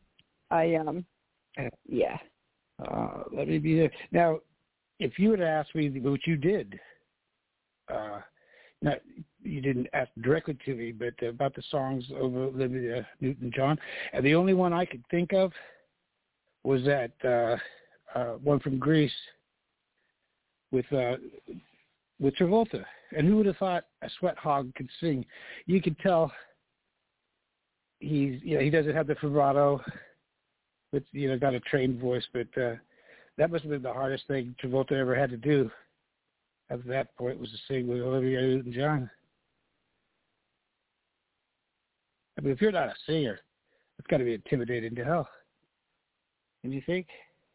Yeah. Let me be there. Now, if you had asked me what you did, you didn't ask directly to me, but about the songs of Olivia Newton-John, and the only one I could think of was that one from Greece with Travolta. And who would have thought a sweat hog could sing? You could tell he doesn't have the vibrato, with got a trained voice, but that must have been the hardest thing Travolta ever had to do. At that point, was to sing with Olivia Newton-John. I mean, if you're not a singer, it's got to be intimidating to hell. Don't you think?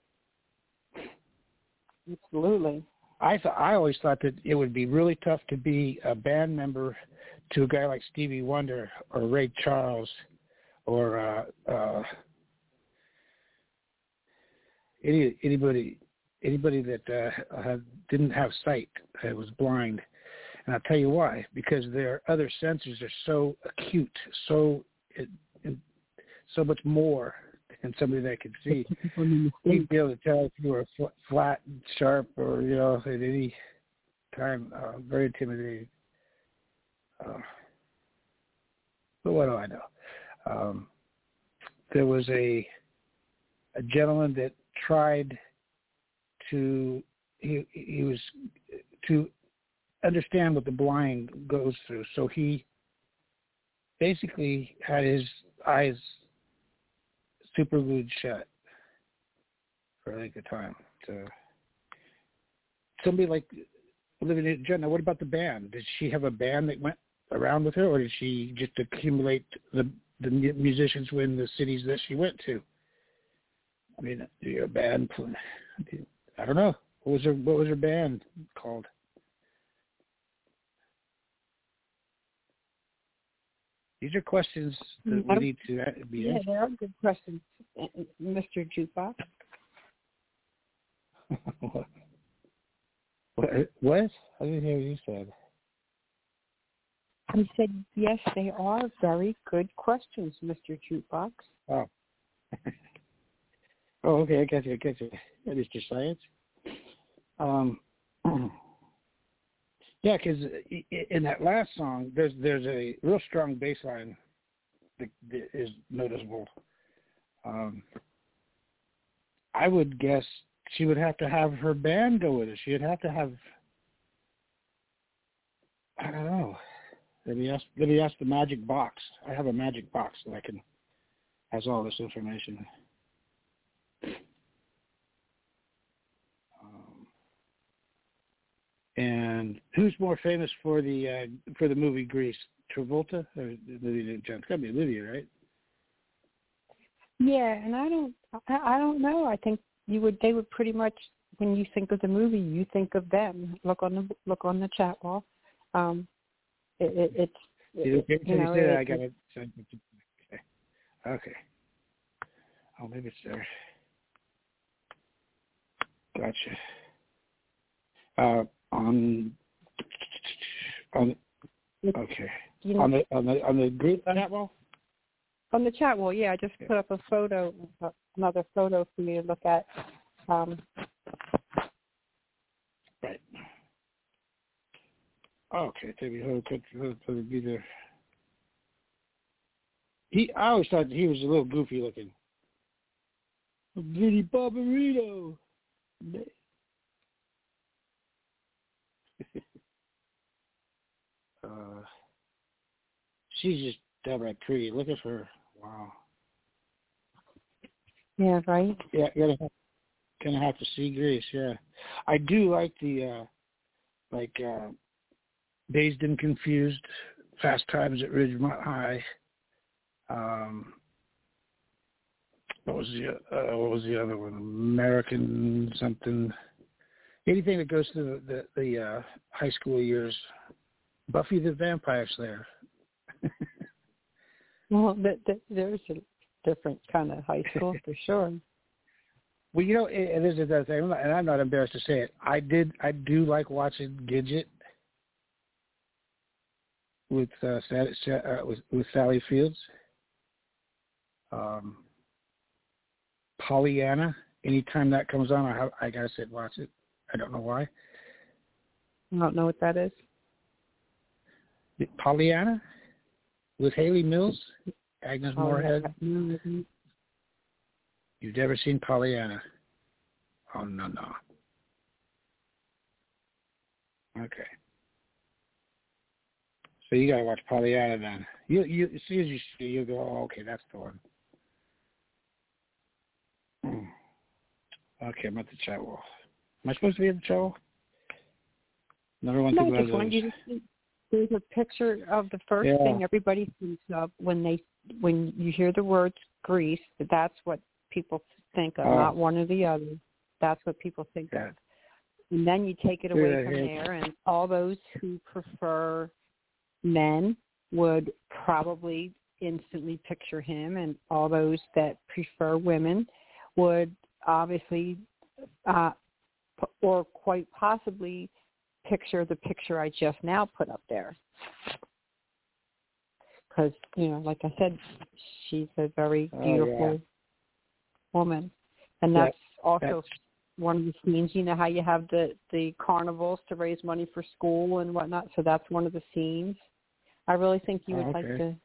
Absolutely. I always thought that it would be really tough to be a band member to a guy like Stevie Wonder or Ray Charles or anybody that didn't have sight, was blind. And I'll tell you why. Because their other senses are so acute, so much more than somebody that can see. You'd be able to tell if you were flat and sharp or, at any time. Very intimidating. But what do I know? There was a gentleman that tried to understand what the blind goes through. So he basically had his eyes super glued shut for a length of time. So somebody like Olivia Newton-John. Now, what about the band? Did she have a band that went around with her, or did she just accumulate the musicians in the cities that she went to? I mean, your band, I don't know. What was her band called? These are questions that we need to be answered. Yeah, they are good questions, Mr. Jukebox. What? I didn't hear what you said. I said, yes, they are very good questions, Mr. Jukebox. Oh. Oh, okay, I got you. That is just science. Yeah, because in that last song, there's a real strong bass line that is noticeable. I would guess she would have to have her band go with it. She'd have to have, I don't know. Let me ask the magic box. I have a magic box that has all this information. And who's more famous for the movie Grease, Travolta or Olivia Jones? It's got to be Olivia, right? Yeah, and I don't know. I think they would pretty much, when you think of the movie, you think of them. Look on the chat wall. It's okay. You know, say that? I got it. Okay. Oh, maybe it's there. Gotcha. Okay. You know, on the group chat wall. On the chat wall, yeah. I just put up a photo, another photo for you to look at. Right. Okay, Timmy Ho could be there. I always thought he was a little goofy looking. Vinny Barbarino. She's just downright pretty. Look at her. Wow. Yeah, right? Yeah, gonna have to see Grease, yeah. I do like the Dazed and Confused, Fast Times at Ridgemont High. What was the other one? American something. Anything that goes through the high school years. Buffy the Vampire Slayer. Well, there's a different kind of high school for sure. Well, you know, it is another thing, and I'm not embarrassed to say it. I do like watching Gidget with Sally Fields. Pollyanna. Anytime that comes on, I gotta sit and watch it. I don't know why. I don't know what that is. Pollyanna with Haley Mills, Agnes Moorehead. Mm-hmm. You've never seen Pollyanna? Oh no. Okay. So you gotta watch Pollyanna then. You as soon as you see, you go, oh, okay, that's the one. Okay, I'm at the chat wall. Am I supposed to be at the chat wall? Never went to one of those. There's a picture of the first thing everybody thinks of when you hear the words Grease. That's what people think of, not one or the other. That's what people think of. And then you take it away from there, and all those who prefer men would probably instantly picture him, and all those that prefer women would obviously or quite possibly picture the picture I just now put up there. Because, you know, like I said, she's a very beautiful woman. And that's also one of the scenes. You know how you have the carnivals to raise money for school and whatnot? So that's one of the scenes. I really think you would like to.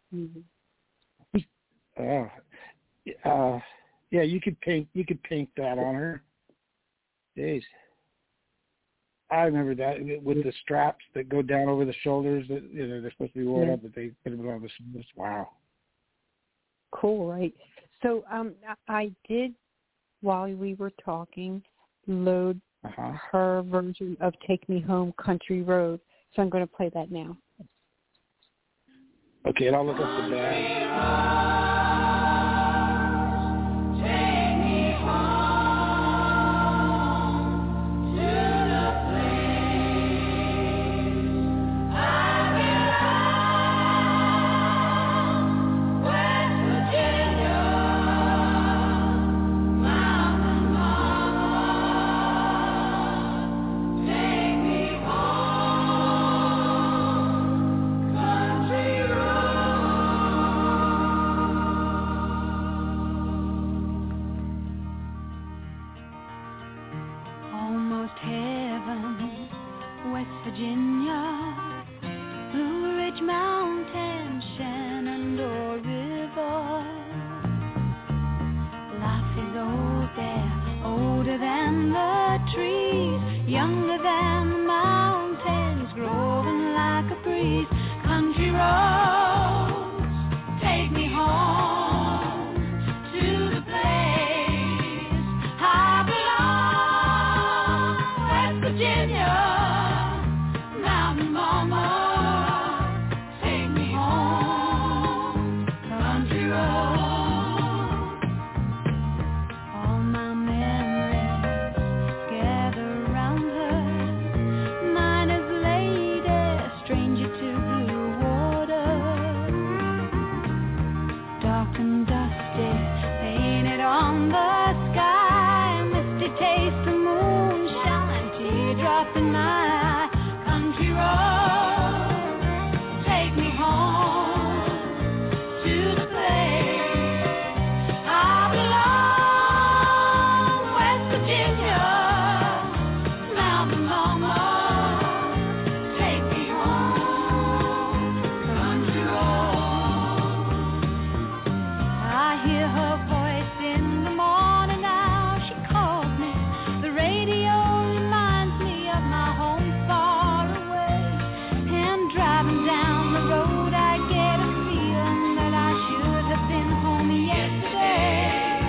Yeah, you could paint that on her. Jeez. I remember that with the straps that go down over the shoulders that they're supposed to be worn up, but they put them on the shoulders. Wow. Cool, right? So I did, while we were talking, load her version of "Take Me Home, Country Road." So I'm going to play that now. Okay, and I'll look up the band. like a breeze. Country roads, take me home to the place I belong. West Virginia, mountain mama, take me home. Country roads, all my memories gather around her. Mine is lady, stranger to blue water, dark and dusty, painted on the sky, misty taste of moonshine, teardrop in my eye. Country roads, take me home to the place I belong. West Virginia, mountain mama, take me home. Country roads, I hear her voice in the morning now. She calls me. The radio reminds me of my home far away. And driving down the road, I get a feeling that I should have been home yesterday.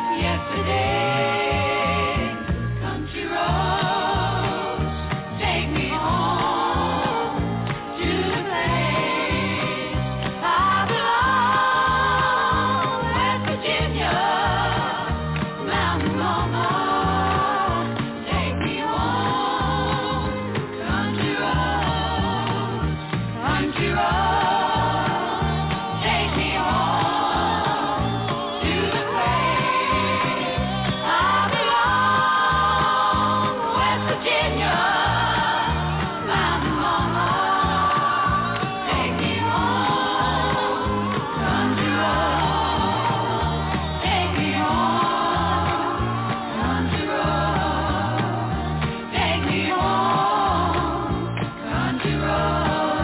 Country roads, take me home to the place I belong. West Virginia, mountain mama, take me home. Country roads, take me home to the place I belong. West Virginia, mountain mama, take me home. Country roads, take me home. Country roads, take me home. Country roads.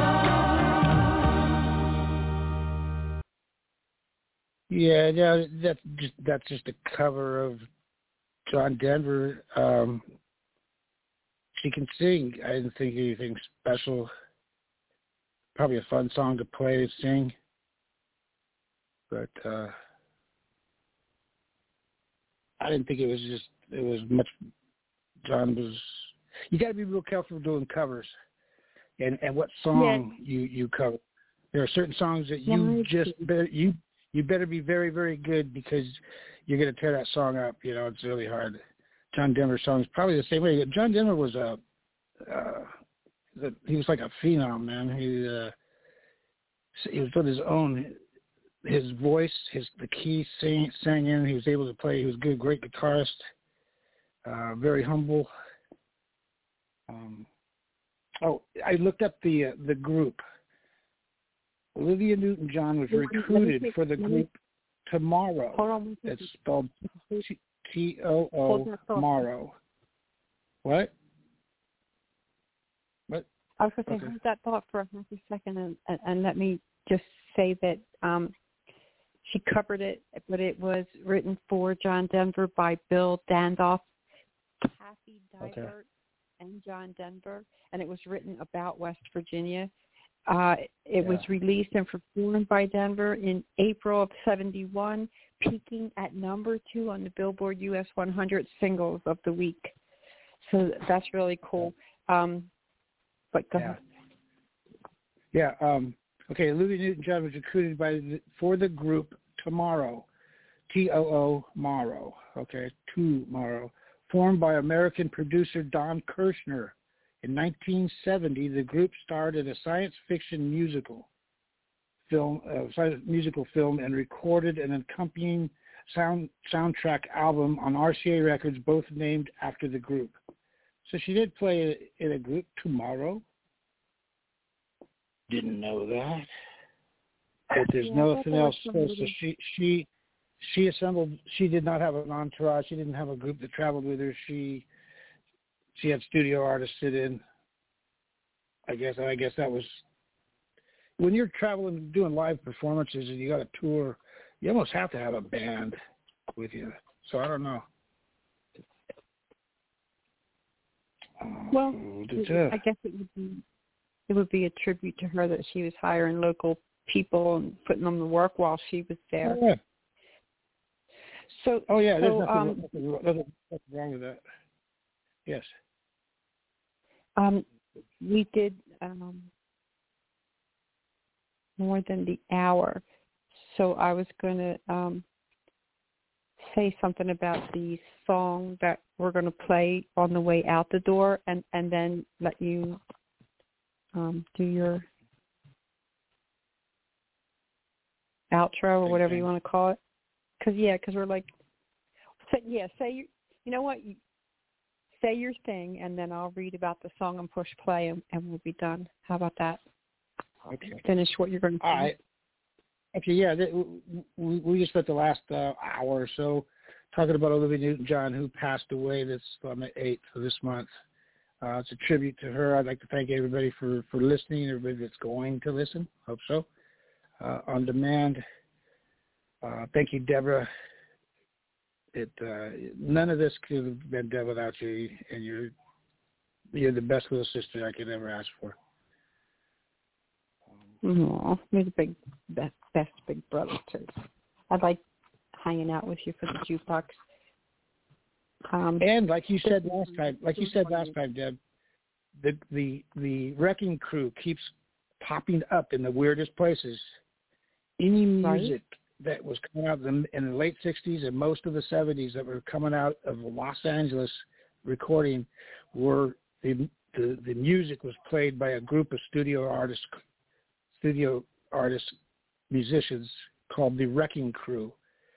Yeah, no, that's just a cover of John Denver. She can sing. I didn't think anything special. Probably a fun song to play and sing. But I didn't think it was much. John was. You got to be real careful doing covers, and what song you cover. There are certain songs that you you better be very, very good, because you're going to tear that song up. You know, it's really hard. John Denver songs probably the same way. John Denver was he was like a phenom, man. He was on his own. His voice, the key sang in. He was able to play. He was good, great guitarist. Very humble. I looked up the group. Olivia Newton-John was recruited for the group Tomorrow. Hold on. It's spelled T-O-O, Morrow. What? What? I was going to say, hold that thought for a second, and let me just say that she covered it, but it was written for John Denver by Bill Dandoff, Kathy Dybert, and John Denver, and it was written about West Virginia. It was released and performed by Denver in April of '71, peaking at number 2 on the Billboard U.S. 100 Singles of the Week. So that's really cool. But go ahead. Yeah. Okay. Olivia Newton-John was recruited for the group Tomorrow, T-O-O, Morrow. Okay, Tomorrow, formed by American producer Don Kirshner. In 1970, the group starred in a science fiction musical film, and recorded an accompanying soundtrack album on RCA Records, both named after the group. So she did play in a group, Tomorrow. Didn't know that. But there's nothing else. So she assembled. She did not have an entourage. She didn't have a group that traveled with her. She had studio artists sit in. I guess that was when you're traveling, doing live performances, and you got a tour. You almost have to have a band with you. So I don't know. Well, I guess it would be it would be a tribute to her that she was hiring local people and putting them to work while she was there. Oh, yeah. So, there's so, nothing wrong with that. Yes. We did more than the hour, so I was going to say something about the song that we're going to play on the way out the door, and then let you do your outro or whatever you want to call it. Because we're like, say you know what, say your thing, and then I'll read about the song and push play, and we'll be done. How about that? Okay. Finish what you're going to say. All right. Okay, yeah, we just spent the last hour or so talking about Olivia Newton-John, who passed away on the 8th of this month. It's a tribute to her. I'd like to thank everybody for listening, everybody that's going to listen. Hope so. On demand. Thank you, Deborah. None of this could have been done without you, and you're the best little sister I could ever ask for. Oh, you're the best big brother too. I like hanging out with you for the jukebox. And like you said last time, Deb, the Wrecking Crew keeps popping up in the weirdest places. Any music that was coming out in the late 60s and most of the 70s that were coming out of Los Angeles recording were the music was played by a group of studio artists, musicians called the Wrecking Crew.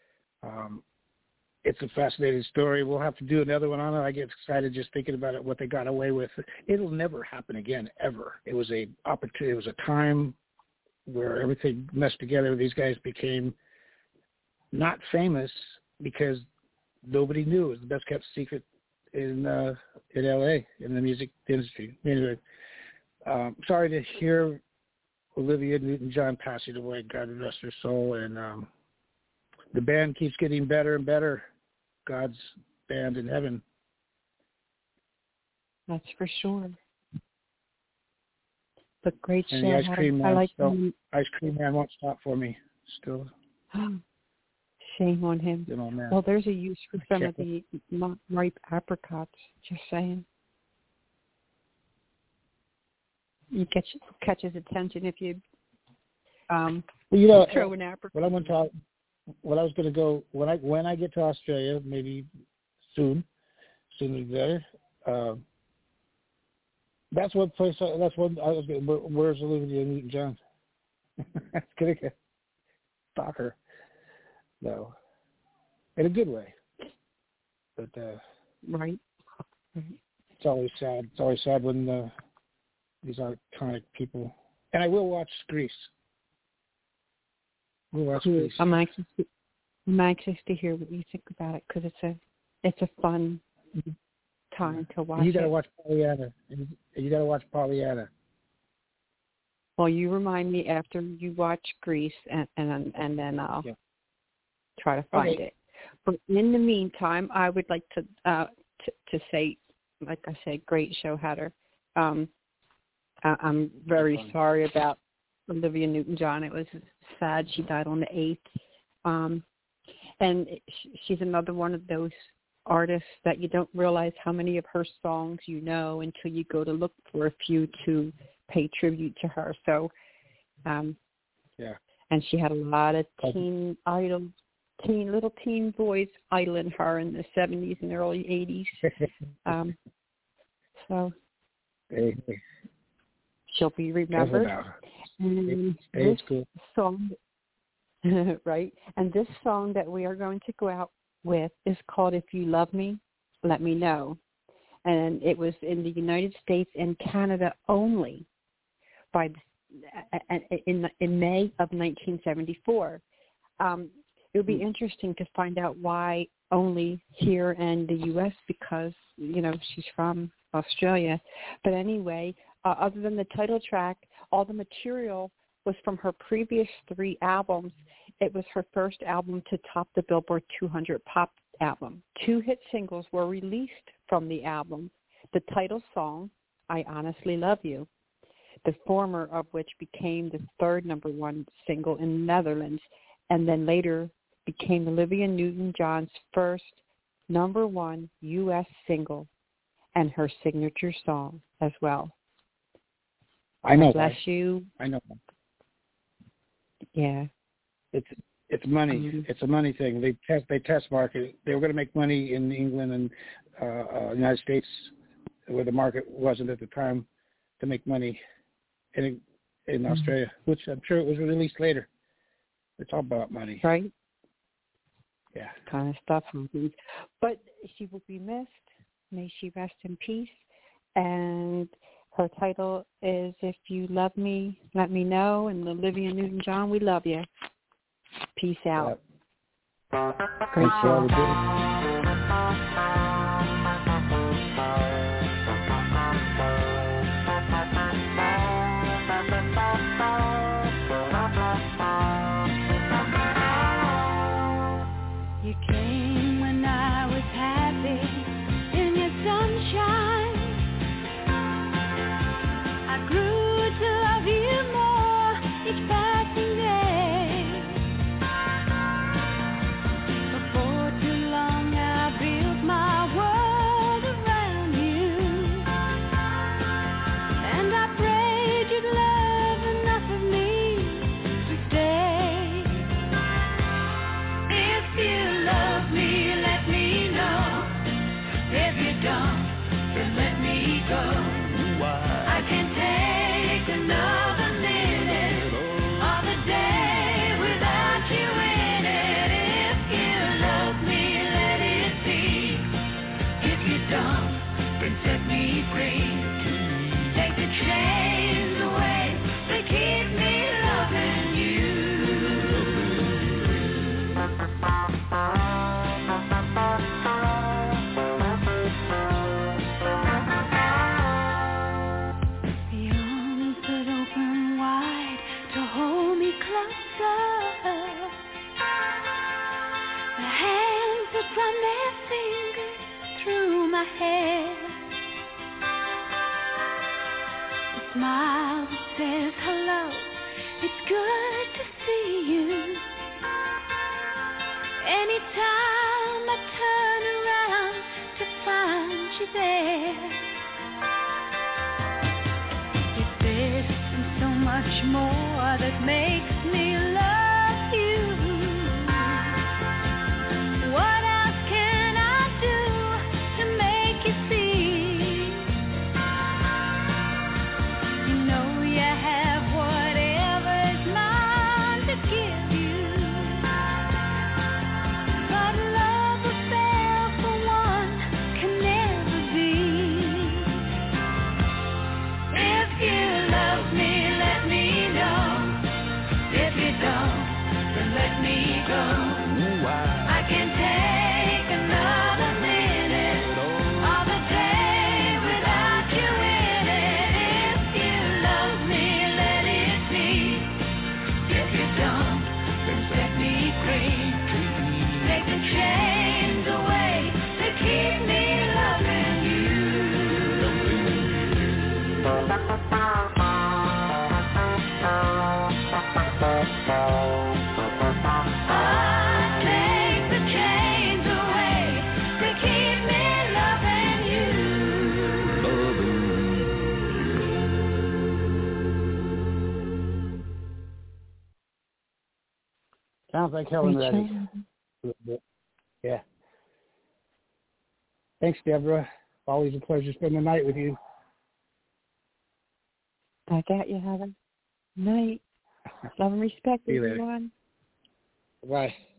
It's a fascinating story. We'll have to do another one on it. I get excited just thinking about it, what they got away with. It'll never happen again, ever. It was a opportunity. It was a time where everything meshed together. These guys became not famous because nobody knew. It was the best kept secret in L.A. in the music industry. Anyway, sorry to hear Olivia Newton-John passing away. God rest her soul. And the band keeps getting better and better. God's band in heaven. That's for sure. But great show. And the ice cream man, ice cream man won't stop for me still. Shame on him. You know, man. Well, there's a use for some of the not ripe apricots. Just saying. You catch his attention if you throw an apricot. When I was going to go when I get to Australia, maybe sooner better. That's one place. That's one. I was. Where's Olivia Newton-John? I was gonna stalk her. No, in a good way. But right. It's always sad. It's always sad when these iconic people. And I will watch Grease. We'll watch Grease. I'm anxious to hear what you think about it because it's a fun time to watch. You got to watch Pollyanna. You got to watch Pollyanna. Well, you remind me after you watch Grease, and then I'll try to find it. But in the meantime, I would like to say, like I said, great show, Hatter. I'm very sorry about Olivia Newton-John. It was sad. She died on the 8th. And she's another one of those artists that you don't realize how many of her songs you know until you go to look for a few to pay tribute to her. So, and she had a lot of little teen boys idling her in the 70s and early 80s. So she'll be remembered. And this song, right? And this song that we are going to go out with is called "If You Love Me, Let Me Know," and it was in the United States and Canada only in May of 1974. It would be interesting to find out why only here in the U.S. because she's from Australia. But anyway, other than the title track, all the material was from her previous 3 albums. It was her first album to top the Billboard 200 pop album. 2 hit singles were released from the album. The title song, "I Honestly Love You." the former of which became the third number one single in the Netherlands, and then later became Olivia Newton-John's first number one U.S. single and her signature song as well. I know. Bless you. I know. Yeah. It's money. Mm-hmm. It's a money thing. They test market. They were going to make money in England and United States, where the market wasn't at the time, to make money in Australia, which I'm sure it was released later. It's all about money, right? Yeah, kind of stuff. But she will be missed. May she rest in peace. And her title is "If You Love Me, Let Me Know." And Olivia Newton-John, we love you. Peace out. Yep. Great show. You came when I was happy in your sunshine. I grew to love you more each passing day. Before too long I built my world around you, and I prayed you'd love enough of me to stay. If you love me, let me know. If you don't, then let me go. I can't take another minute or the day without you in it. If you love me, let it be. If you don't, then set me free. Take the chains away that keep me loving you. The arms that open wide to hold me closer, the hands that run their fingers through my hair, the smile that says hello, it's good to see you. Anytime I turn around to find you there, it's this and so much more that makes me love you. What else can I do to make you see? You know you have whatever is mine to give you. But love affair for one can never be. If you love me, let me know. If you don't, then let me go. I can take another minute or the day without you in it. If you love me, let it be. If you don't, then set me free. Take the chains away that keep me loving you. Take the chains away that keep me loving you. Sounds like Helen Reddy. Yeah. Thanks, Deborah. Always a pleasure spending the night with you. I got you, Heather. Night. Love and respect, See you later. everyone. Bye.